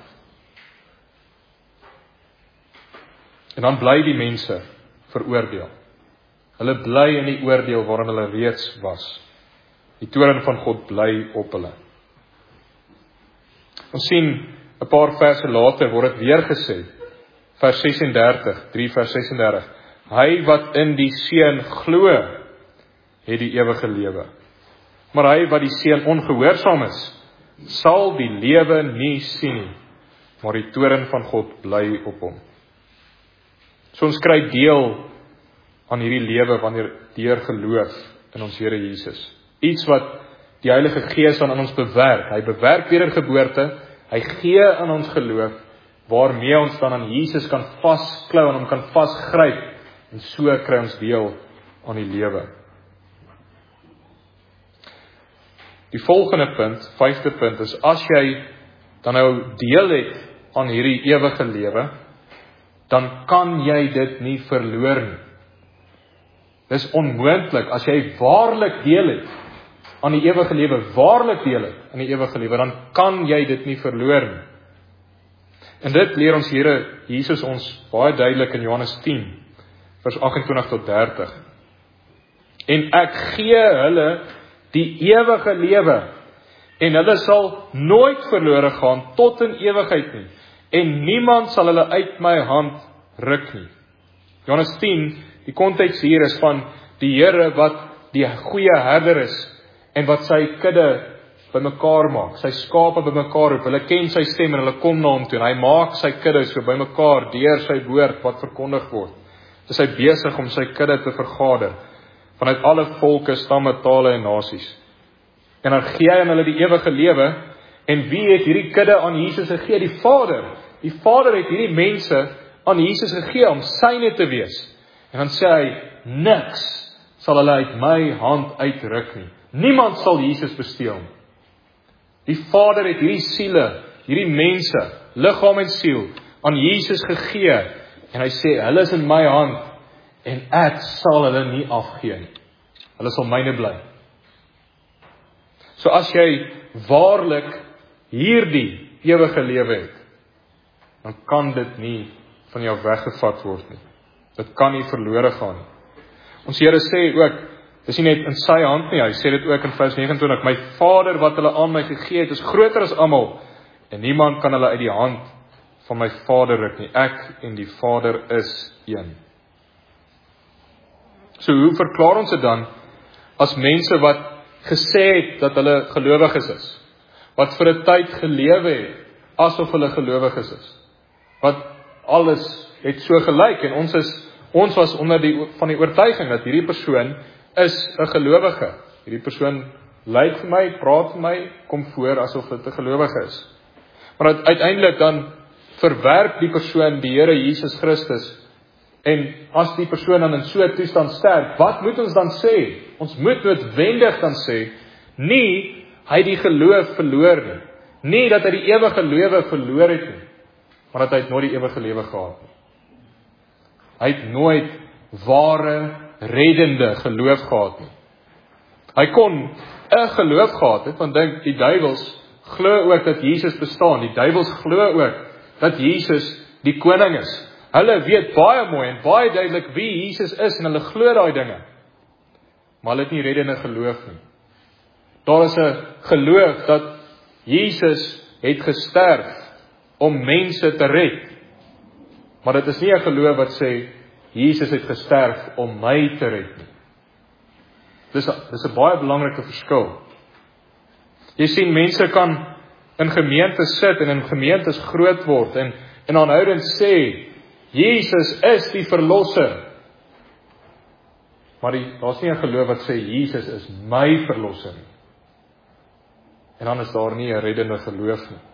En dan bly die mense veroordeel. Hulle bly in die oordeel waarin hulle reeds was. Die toorn van God bly op hulle. Ons sien, 'n paar verse later word dit weer gesê, vers ses en dertig, drie vers ses en dertig, hy wat in die Seun glo, het die ewige lewe. Maar hy wat die Seun ongehoorsaam is, sal die lewe nie sien nie, maar die toorn van God bly op hom. So ons kry deel aan hierdie lewe wanneer deur geloof in ons Here Jesus. Iets wat die Heilige Gees aan ons bewerk. Hy bewerk wedergeboorte, hy gee aan ons geloof, waarmee ons dan aan Jesus kan vasklou en hom kan vasgryp, en so kry ons deel aan die lewe. Die volgende punt, vyfde punt, is as jy dan nou deel het aan hierdie ewige lewe, dan kan jy dit nie verloor nie. Dis onmoontlik, as jy waarlik deel het aan die ewige lewe, waarlik deel het aan die ewige lewe, dan kan jy dit nie verloor nie. En dit leer ons Here Jesus ons baie duidelik in Johannes tien, vers agt-en-twintig tot dertig. En ek gee hulle die ewige lewe, en hulle sal nooit verlore gaan tot in ewigheid nie, en niemand sal hulle uit my hand ruk nie. Johannes tien, die konteks hier is van die Here wat die goeie herder is, en wat sy kudde bymekaar maak, sy skape bymekaar roep, hulle ken sy stem en hulle kom na hom toe, en hy maak sy kudde so bymekaar deur sy woord wat verkondig word. Dis hy besig om sy kudde te vergader, vanuit alle volke, stamme, tale en nasies. En dan gee hy aan hulle die ewige lewe, en wie het hierdie kudde aan Jesus gegee? Die Vader. Die Vader het hierdie mense aan Jesus gegee om syne te wees. En dan sê hy, niks sal hulle uit my hand uitruk nie. Niemand sal Jesus besteel nie. Die Vader het hierdie siele, hierdie mense, liggaam en siel, aan Jesus gegee, en hy sê, hulle is in my hand, en ek sal hulle nie afgee nie. Hulle sal myne bly. So as jy waarlik hierdie ewige lewe het, dan kan dit nie van jou weggevat word nie. Dit kan nie verlore gaan nie. Ons Here sê ook, dis nie net in sy hand nie, hy sê dit ook in vers negenentwintig, my Vader wat hulle aan my gegee het, is groter as almal, en niemand kan hulle uit die hand van my Vader ruk nie. Ek en die Vader is een. So hoe verklaar ons dit dan, as mense wat gesê het, dat hulle gelowiges is, wat vir 'n tyd gelewe het, asof hulle gelowiges is, wat alles het so gelyk, en ons is, ons was onder die, van die oortuiging, dat hierdie persoon is 'n gelowige. Hierdie persoon lyk vir my, praat vir my, kom voor asof dit 'n gelowige is. Maar uiteindelik dan verwerp die persoon die Here Jesus Christus, en as die persoon dan in so 'n toestand sterf, wat moet ons dan sê? Ons moet noodwendig dan sê, nie hy die geloof verloor nie, nie dat hy die ewige lewe verloor het nie, maar dat hy het nooit die ewige lewe gehad nie. Hy het nooit ware, reddende geloof gehad nie. Hy kon 'n geloof gehad het, want dink, die duiwels glo ook dat Jesus bestaan, die duiwels glo ook dat Jesus die koning is. Hulle weet baie mooi en baie duidelik wie Jesus is, en hulle glo daai dinge, maar hulle het nie reddende geloof nie. Daar is 'n geloof dat Jesus het gesterf om mense te red, maar dit is nie 'n geloof wat sê, Jesus het gesterf om my te red nie. Dis, dis 'n baie belangrike verskil. Jy sien, mense kan in gemeentes sit en in gemeentes groot word en, en aanhoudend sê, Jesus is die verlosser. Maar daar's nie 'n geloof wat sê, Jesus is my verlosser nie. En dan is daar nie 'n reddende geloof nie.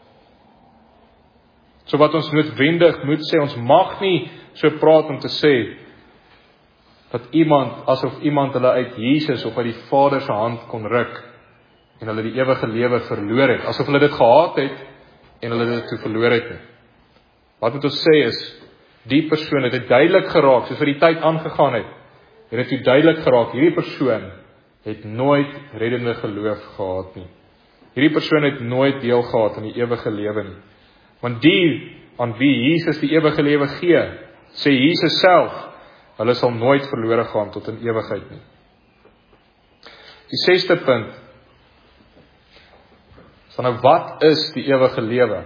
So wat ons noodwendig moet sê, ons mag nie so praat om te sê, dat iemand, asof iemand hulle uit Jesus of uit die Vader se hand kon ruk, en hulle die ewige lewe verloor het, asof hulle dit gehad het, en hulle dit toe verloor het nie. Wat moet ons sê is, die persoon het dit duidelik geraak, soos wat die tyd aangegaan het, het dit toe duidelik geraak, hierdie persoon het nooit reddende geloof gehad nie. Hierdie persoon het nooit deel gehad aan die ewige lewe nie. Want die, aan wie Jesus die ewige lewe gee, sê Jesus self, hulle sal nooit verlore gaan tot in ewigheid nie. Die sesde punt, is dan nou, wat is die ewige lewe?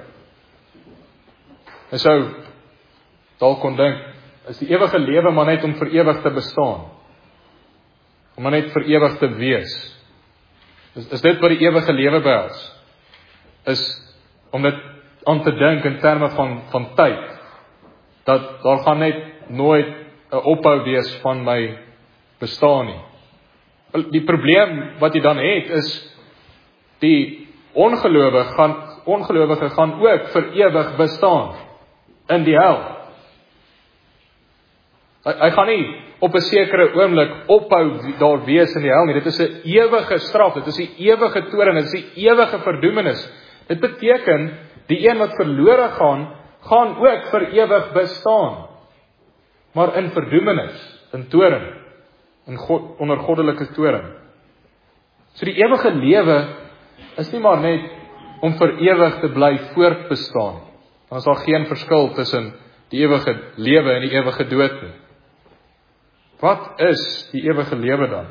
En sou dalk kon dink, is die ewige lewe maar net om vir ewig te bestaan? Om maar net vir ewig te wees? Is, is dit wat die ewige lewe behels? Is om dit aan te dink in terme van, van tyd, dat daar gaan net nooit 'n ophou wees van my bestaan nie. Die probleem wat jy dan het, is die ongelowige gaan, ongelowige gaan ook vir ewig bestaan in die hel. Hy, hy gaan nie op 'n sekere oomblik ophou daar wees in die hel nie. Dit is 'n ewige straf, dit is 'n ewige toorn, dit is 'n ewige verdoemenis. Dit beteken, die een wat verlore gaan, gaan ook vir ewig bestaan. Maar in verdoemenis, in toorn, in God, onder goddelike toorn. So die ewige lewe is nie maar net om vir ewig te bly voortbestaan. Dan is daar geen verskil tussen die ewige lewe en die ewige dood nie. Wat is die ewige lewe dan?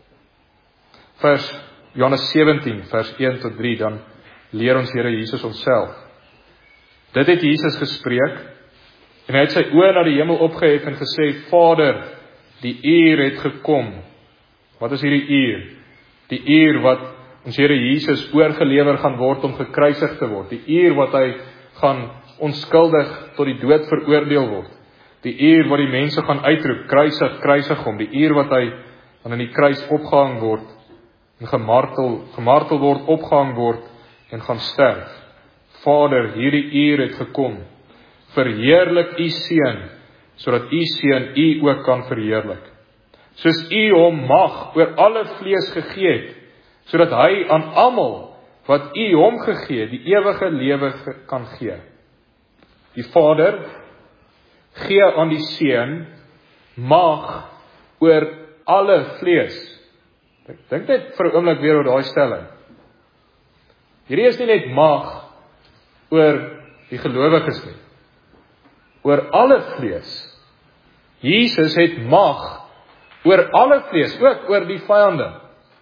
Vers Johannes sewentien, vers een tot drie, dan leer ons Here Jesus homself. Dit het Jesus gespreek, en hy het sy oë na die hemel opgehef en gesê, Vader, die uur het gekom. Wat is hierdie uur? Die uur wat ons Here Jesus oorgelewer gaan word om gekruisig te word. Die uur wat hy gaan onskuldig tot die dood veroordeel word. Die uur wat die mense gaan uitroep, kruisig, kruisig hom. Die uur wat hy dan in die kruis opgehang word, en gemartel, gemartel word, opgehang word, en gaan sterf. Vader, hierdie uur het gekom. Verheerlik u seun, sodat u seun u ook kan verheerlik. Soos u hom mag oor alle vlees gegee het, sodat hy aan almal wat u hom gegee het, die ewige lewe kan gee. Die Vader gee aan die seun mag oor alle vlees. Dink net vir 'n oomblik weer oor daai stelling. Hierdie is nie net mag oor die gelowiges nie. Oor alle vlees. Jesus het mag oor alle vlees, ook oor die vyande.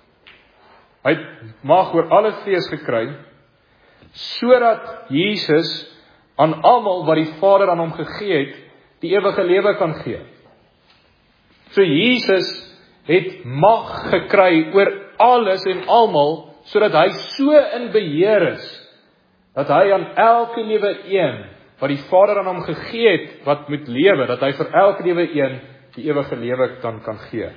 Hy het mag oor alle vlees gekry, sodat Jesus aan almal wat die Vader aan hom gegee het, die ewige lewe kan gee. So Jesus het mag gekry oor alles en almal, sodat hy so in beheer is, dat hy aan elke liewe een, wat die Vader aan hom gegee het, wat moet lewe, dat hy vir elke liewe een die ewige lewe kan, kan gee.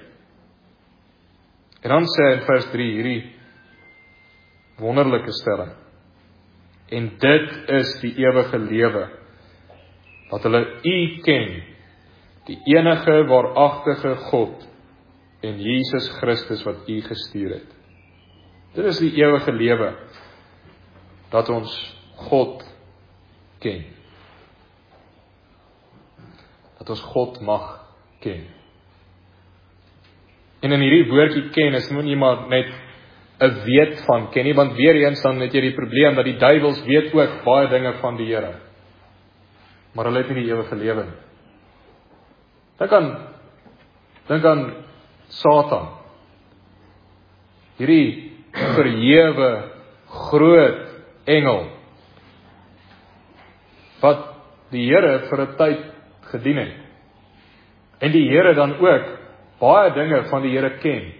En dan sê hy in vers drie hierdie wonderlike stelling. En dit is die ewige lewe, dat hulle u ken, die enige waaragtige God, en Jesus Christus wat u gestuur het. Dit is die ewige lewe, dat ons God ken. Dat ons God mag ken. En in hierdie woordjie ken is nie maar net 'n weet van ken nie, want weer eens dan het jy die probleem dat die duiwels weet ook baie dinge van die Here. Maar hulle het nie die ewige lewe nie. Dink aan dink aan Satan. Hierdie verhewe groot engel wat die Here vir 'n tyd gedien het. En die Here dan ook baie dinge van die Here ken.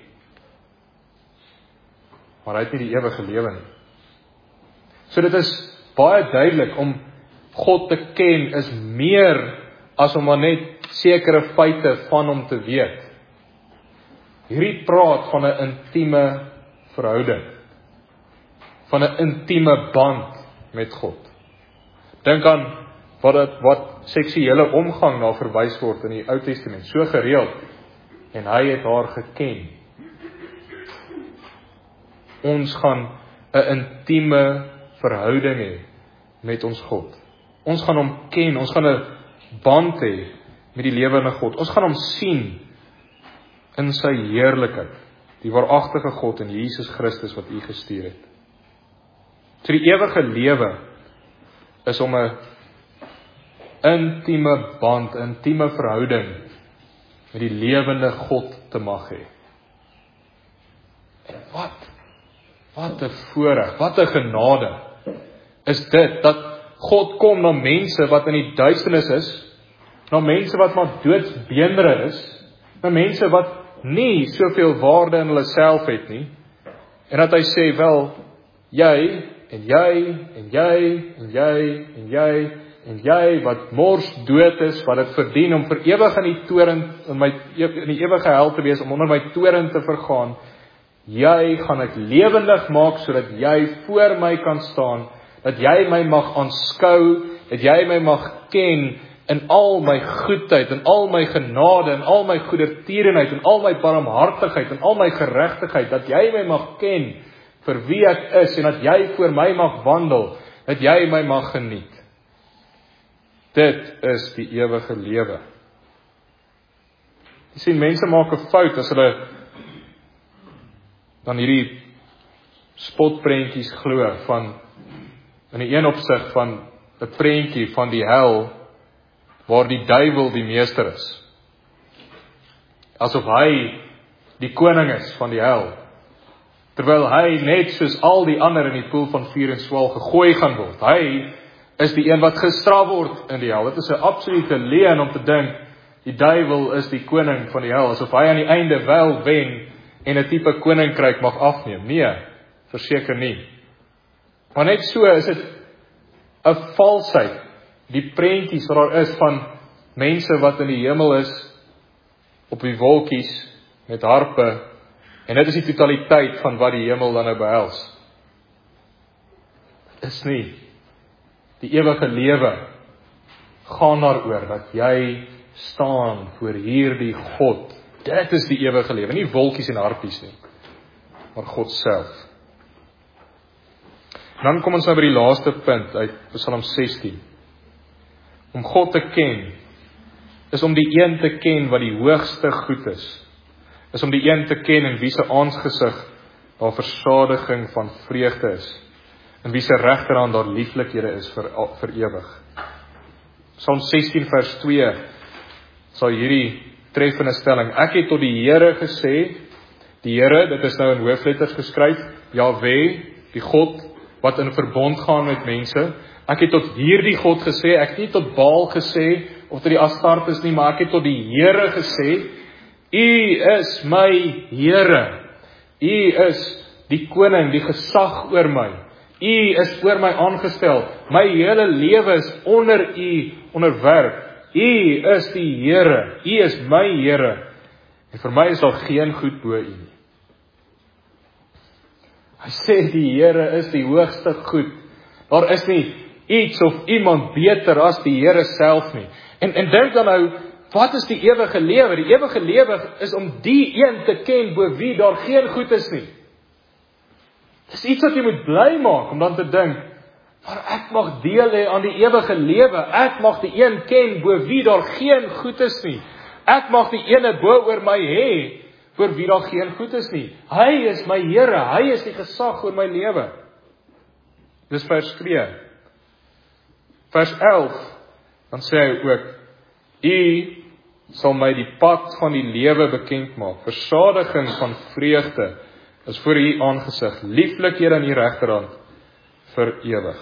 Maar hy het nie die ewige lewe nie. So dit is baie duidelik, om God te ken is meer as om maar net sekere feite van hom te weet. Hierdie praat van 'n intieme verhouding, van 'n intieme band met God. Dink aan wat het, wat seksuele omgang na verwys word in die Ou Testament, so gereeld, en hy het haar geken. Ons gaan 'n intieme verhouding hê met ons God. Ons gaan hom ken, ons gaan 'n band hê met die lewende God. Ons gaan hom sien in sy heerlikheid, die waaragtige God en Jesus Christus wat U gestuur het. So die ewige lewe is om 'n intieme band, intieme verhouding met die lewende God te mag hê. En wat, wat 'n voorreg, wat 'n genade is dit, dat God kom na mense wat in die duisternis is, na mense wat maar doodsbeendere is, na mense wat nie soveel waarde in hulle self het nie, en dat hy sê, wel, jy, en jy, en jy, en jy, en jy, en jy, wat mors dood is, wat het verdien om vir ewig in die toren, in, my, in die ewige hel te wees, om onder my toren te vergaan, jy gaan ek lewendig maak, sodat jy voor my kan staan, dat jy my mag aanskou, dat jy my mag ken, in al my goedheid, in al my genade, in al my goedertierenheid, in al my barmhartigheid, in al my geregtigheid, dat jy my mag ken, vir wie ek is, en dat jy voor my mag wandel, dat jy my mag geniet. Dit is die ewige lewe. Jy sien, mense maak 'n fout, as hulle dan hierdie spotprentjies glo, van, in die een opsig van 'n prentjie van die hel, waar die duiwel die meester is. Asof hy die koning is van die hel, terwyl hy net soos al die ander in die poel van vuur en swaal gegooi gaan word. Hy is die een wat gestraf word in die hel. Dit is 'n absolute leuen om te dink, die duiwel is die koning van die hel, asof hy aan die einde wel wen, en 'n tipe koninkryk mag afneem. Nee, verseker nie. Maar net so is dit 'n valsheid, die prentjies wat daar is van mense wat in die hemel is, op die wolkies, met harpe, en dit is die totaliteit van wat die hemel dan nou behels. Is nie. Die ewige lewe gaan daaroor, dat jy staan voor hierdie God. Dit is die ewige lewe, nie wolkies en harpies nie, maar God self. Dan kom ons nou by die laaste punt uit Psalm sestien. Om God te ken, is om die een te ken wat die hoogste goed is. Is om die een te ken in wie se aangesig daar versadiging van vreugde is. In wie se regterhand daar lieflikhede is vir, vir ewig. Psalm sestien vers twee sal hierdie treffende stelling. Ek het tot die Here gesê, die Here, dit is nou in hoofletters geskryf, Jahwe, die God wat in verbond gaan met mense. Ek het tot hierdie God gesê, ek het nie tot Baal gesê, of tot die Astartes nie, maar ek het tot die Here gesê, U is my Here, U is die koning, die gesag oor my, U is oor my aangestel, my hele lewe is onder U onderwerp, U is die Here, U is my Here, en vir my is daar geen goed bo U nie. Hy sê die Here is die hoogste goed, daar is nie iets of iemand beter as die Here self nie. En, en dink dan nou, wat is die ewige lewe? Die ewige lewe is om die een te ken, bo wie daar geen goed is nie. Dis iets wat jy moet bly maak, om dan te dink, maar ek mag deel hê aan die ewige lewe, ek mag die een ken, bo wie daar geen goed is nie. Ek mag die ene bo oor my hê, oor wie daar geen goed is nie. Hy is my Here, hy is die gesag oor my lewe. Dis vers twee. Vers elf, dan sê hy ook, U sal my die pad van die lewe bekend maak, versadiging van vreugde is voor U aangesig, lieflikhede aan U regterhand vir ewig.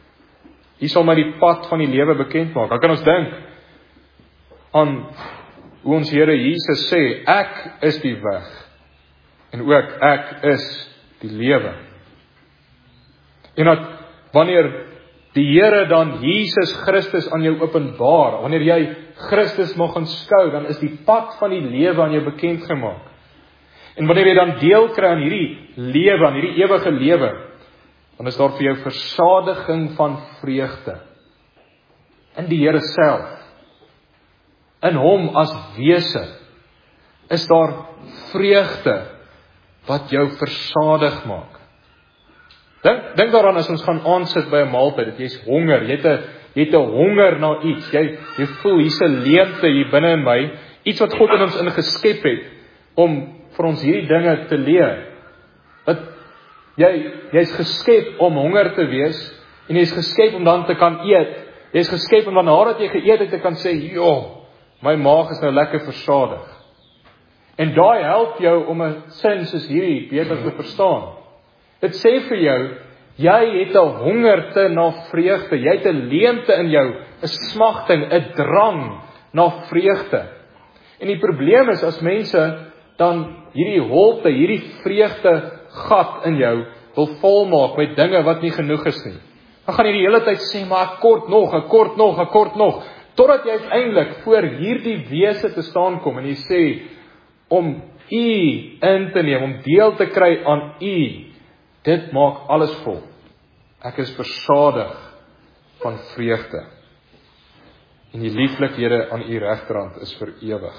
U sal my die pad van die lewe bekend maak. Dan kan ons dink aan hoe ons Here Jesus sê, ek is die weg, en ook ek is die lewe. En dat wanneer die Here dan Jesus Christus aan jou openbaar, wanneer jy Christus mag aanskou, dan is die pad van die lewe aan jou bekend gemaak. En wanneer jy dan deel kry aan hierdie lewe, aan hierdie ewige lewe, dan is daar vir jou versadiging van vreugde. In die Here self, in hom as wese, is daar vreugde wat jou versadig maak. Dink, dink daaraan as ons gaan aansit by 'n maaltyd, dat jy's honger, jy het 'n jy het 'n honger na iets, jy jy voel hier's 'n leemte hier binne in my, iets wat God in ons ingeskep het om vir ons hierdie dinge te leer. Dat jy jy's geskep om honger te wees en jy's geskep om dan te kan eet. Jy's geskep om dan nadat jy geëet het te kan sê, "Jo, my maag is nou lekker versadig." En daai help jou om 'n sin soos hierdie beter te verstaan. Dit sê vir jou, jy het 'n hongerte na vreugde, jy het 'n leemte in jou, 'n smagting, 'n drang na vreugde. En die probleem is as mense dan hierdie holte, hierdie vreugde gat in jou wil volmaak met dinge wat nie genoeg is nie. Dan gaan jy die hele tyd sê, maar ek kort nog, ek kort nog, ek kort nog, totdat jy uiteindelik voor hierdie wese te staan kom en jy sê, om U in te neem, om deel te kry aan U, dit maak alles vol. Ek is versadig van vreugde. En die lieflikhede aan U regterhand is vir ewig.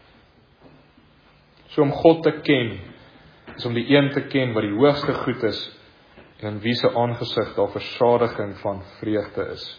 So om God te ken, is om die een te ken wat die hoogste goed is, en in wie se aangesig daar versadiging van vreugde is.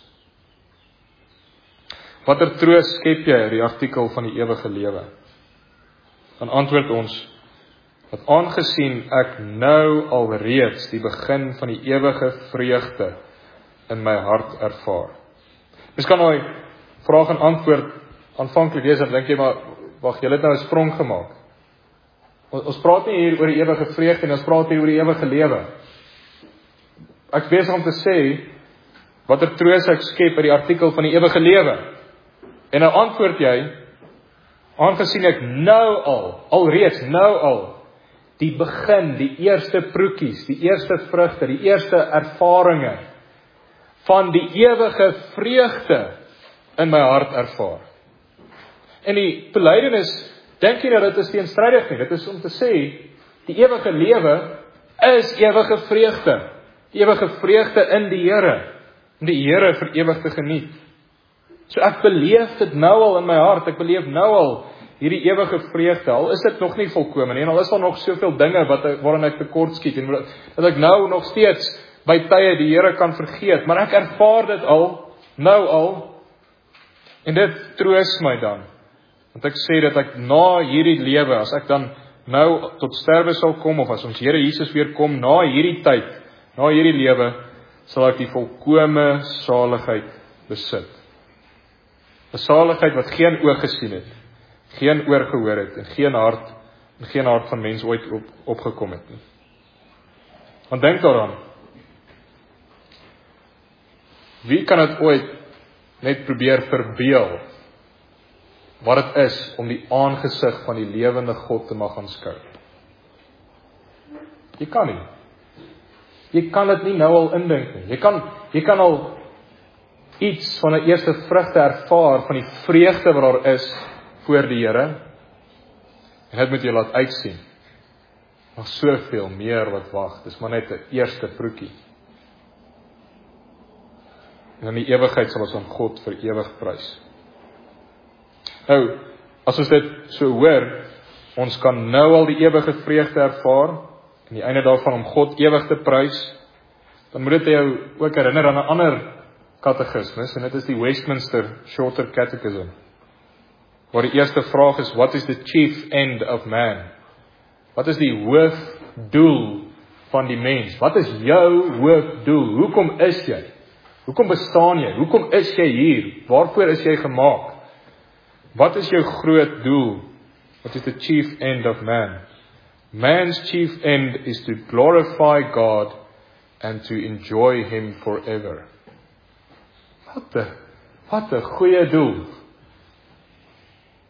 Watter troos skep jy uit die artikel van die ewige lewe? Dan antwoord ons, dat aangesien ek nou alreeds die begin van die ewige vreugde in my hart ervaar. Mens kan nou vraag en antwoord aanvanklik wees, dan dink jy maar, wag, jy het nou 'n sprong gemaak. Ons praat nie hier oor die ewige vreugde, en ons praat hier oor die ewige lewe. Ek is besig om te sê, watter troos ek skep uit die artikel van die ewige lewe. En nou antwoord jy, aangesien ek nou al, alreeds nou al, die begin, die eerste proekies, die eerste vrugte, die eerste ervarings van die ewige vreugde in my hart ervaar. En die belydenis, dink jy nou dit is teenstrydig nie, dit is om te sê, die ewige lewe is ewige vreugde, die ewige vreugde in die Here, om die Here vir ewig te geniet. So ek beleef dit nou al in my hart, ek beleef nou al hierdie ewige vreugde, al is dit nog nie volkome nie, en al is daar nog soveel dinge wat waarin ek tekort skiet, en dat ek nou nog steeds by tye die Here kan vergeet, maar ek ervaar dit al, nou al, en dit troos my dan, want ek sê dat ek na hierdie lewe, as ek dan nou tot sterwe sal kom, of as ons Here Jesus weer kom, na hierdie tyd, na hierdie lewe, sal ek die volkome saligheid besit. 'n Saligheid wat geen oog gesien het, geen oor gehoor het, en geen hart, en geen hart van mens ooit op, opgekom het nie. Want dink daaraan, wie kan dit ooit net probeer verbeel, wat het is om die aangesig van die lewende God te mag aanskou? Jy kan nie. Jy kan dit nie nou al indink nie. Jy kan, jy kan al iets van 'n eerste vrugte ervaar, van die vreugde wat daar is voor die Here, en dit moet jy laat uitsien. Nog soveel meer wat wag, dis maar net 'n eerste proetjie. En in die ewigheid sal ons aan God vir ewig prys. Nou, as ons dit so hoor, ons kan nou al die ewige vreugde ervaar, en die einde daarvan om God ewig te prys, dan moet dit jou ook herinner aan 'n ander katekismus, en dit is die Westminster Shorter Catechism, waar die eerste vraag is, what is the chief end of man? Wat is die hoofdoel van die mens? Wat is jou hoofdoel? Hoekom is jy? Hoekom bestaan jy? Hoekom is jy hier? Waarvoor is jy gemaak? Wat is jou groot doel? What is the chief end of man? Man's chief end is to glorify God and to enjoy Him forever. Wat 'n wat 'n goeie doel.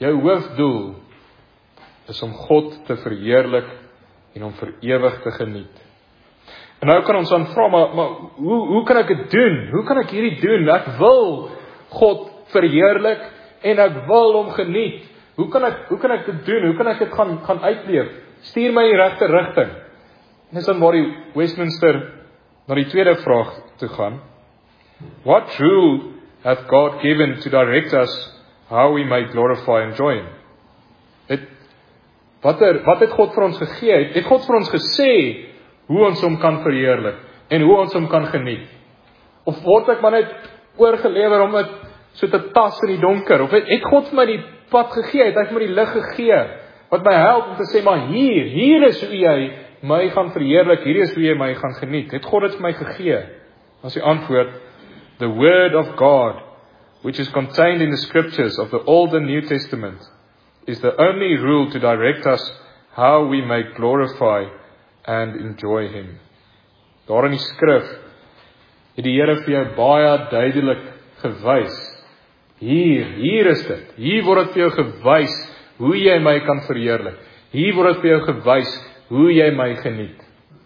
Jou hoofdoel is om God te verheerlik en om vir ewig te geniet. En nou kan ons dan vra, maar, maar hoe, hoe kan ek dit doen? Hoe kan ek hierdie doen? Ek wil God verheerlik en ek wil hom geniet. Hoe kan ek, hoe kan ek dit doen? Hoe kan ek dit gaan, gaan uitleef? Stuur my in die regte rigting. En dis dan waar die Westminster na die tweede vraag toe gaan. What rule hath God given to direct us how we may glorify and joy him? Het, wat, er, wat het God vir ons gegee? Het, het God vir ons gesê hoe ons hom kan verheerlik en hoe ons hom kan geniet? Of word ek maar net oorgelewer om dit so te tas in die donker? Of het, het God vir my die pad gegee? Het hy vir my die lig gegee? Wat my help om te sê, maar hier, hier is hoe jy my gaan verheerlik, hier is hoe jy my gaan geniet. Het God dit vir my gegee? As die antwoord, the word of God, which is contained in the scriptures of the Old and New Testament, is the only rule to direct us how we may glorify and enjoy him. Daar in die skrif het die Here vir jou baie duidelik gewys. Hier, hier is dit. Hier word dit vir jou gewys hoe jy my kan verheerlik. Hier word dit vir jou gewys hoe jy my geniet.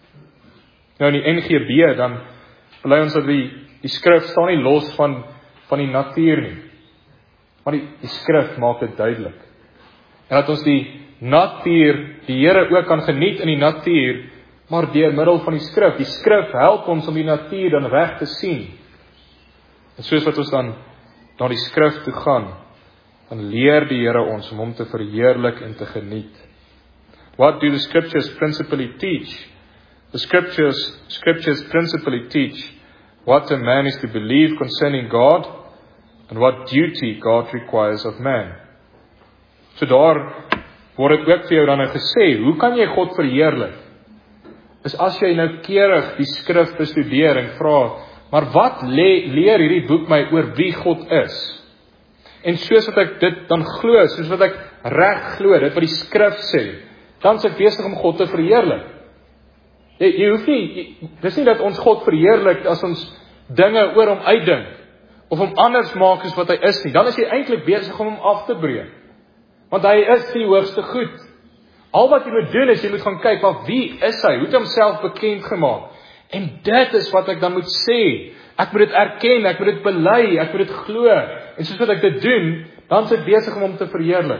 Nou in die N G B dan bely ons dat die, die skrif staan nie los van, van die natuur nie. Maar die, die skrif maak dit duidelik. En dat ons die natuur, die Here ook kan geniet in die natuur, maar deur middel van die skrif. Die skrif help ons om die natuur dan reg te sien. En soos wat ons dan na die skrif toe gaan, dan leer die Here ons om hom te verheerlik en te geniet. What do the scriptures principally teach? The scriptures, scriptures principally teach what a man is to believe concerning God and what duty God requires of man. So daar word dit ook vir jou dan gesê, hoe kan jy God verheerlik? Is as jy nou keurig die skrif bestudeer en vra, maar wat le, leer hierdie boek my oor wie God is? En soos wat ek dit dan glo, soos wat ek reg glo, dit wat die skrif sê, dan is ek besig om God te verheerlik. Jy, jy hoef nie, jy, dis nie dat ons God verheerlik as ons dinge oor hom uitdink, of hom anders maak as wat hy is nie. Dan is jy eintlik besig om hom af te breek. Want hy is die hoogste goed. Al wat jy moet doen is, jy moet gaan kyk, maar wie is hy? Hoe het hy homself bekend gemaak? En dit is wat ek dan moet sê. Ek moet dit erken, ek moet dit bely, ek moet dit glo. En soos wat ek dit doen, dan is ek besig om hom te verheerlik.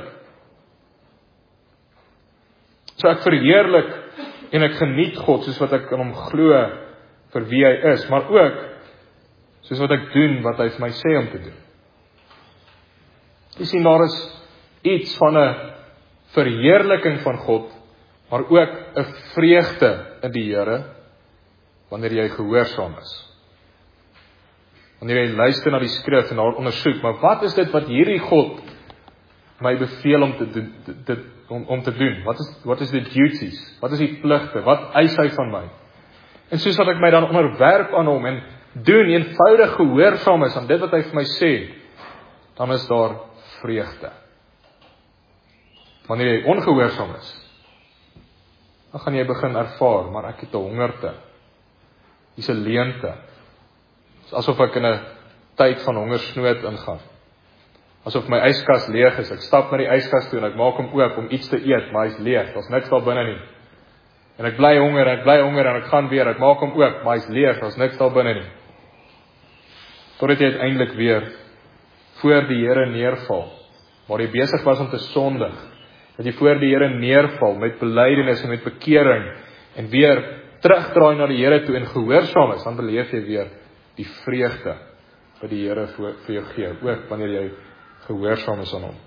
So ek verheerlik en ek geniet God, soos wat ek in hom glo vir wie hy is, maar ook soos wat ek doen, wat hy vir my sê om te doen. Jy sien, daar is iets van 'n verheerliking van God, maar ook 'n vreugde in die Here, wanneer jy gehoorsaam is. Wanneer jy luister na die skrif en daar ondersoek, maar wat is dit wat hierdie God my beveel om te doen, dit, om, om te doen? Wat is, wat is die duties? Wat is die pligte? Wat eis hy van my? En soos wat ek my dan onderwerp aan hom en doen, eenvoudig gehoorsaam is aan dit wat hy vir my sê, dan is daar vreugde. Wanneer jy ongehoorsaam is, dan gaan jy begin ervaar, maar ek het 'n hongerte. Hier's 'n leemte. Dit is asof ek in 'n tyd van hongersnood ingaan. Asof my yskas leeg is. Ek stap na die yskas toe en ek maak hom oop om iets te eet, maar hy's leeg. Daar's niks daar binne nie. En ek bly honger, ek bly honger en ek gaan weer, ek maak hom oop, maar hy's leeg. Daar's niks daar binne nie. Totdat jy uiteindelik weer voor die Here neerval, waar jy besig was om te sondig, dat jy voor die Here neerval met belydenis en met bekering en weer terugdraai na die Here toe en gehoorsaam is, dan beleef jy weer die vreugde wat die Here vir, vir jou gee, ook wanneer jy gehoorsaam is aan hom.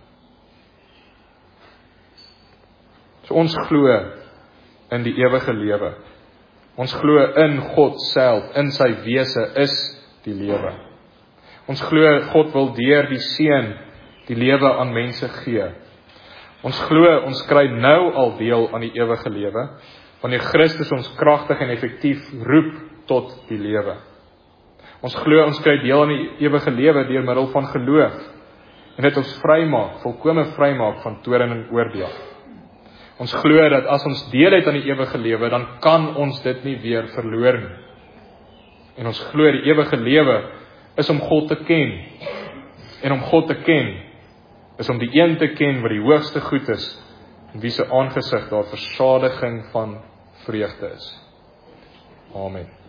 So ons glo in die ewige lewe. Ons glo in God self, in sy wese is die lewe. Ons glo God wil deur die Seun die lewe aan mense gee. Ons glo ons kry nou al deel aan die ewige lewe, wanneer Christus ons kragtig en effektief roep tot die lewe. Ons glo ons kry deel aan die ewige lewe deur middel van geloof, en dit ons vrymaak, volkome vrymaak van toorn en oordeel. Ons glo dat as ons deel het aan die ewige lewe, dan kan ons dit nie weer verloor nie. En ons glo die ewige lewe is om God te ken. En om God te ken, is om die een te ken wat die hoogste goed is, en wie se aangesig daar versadiging van vreugde is. Amen.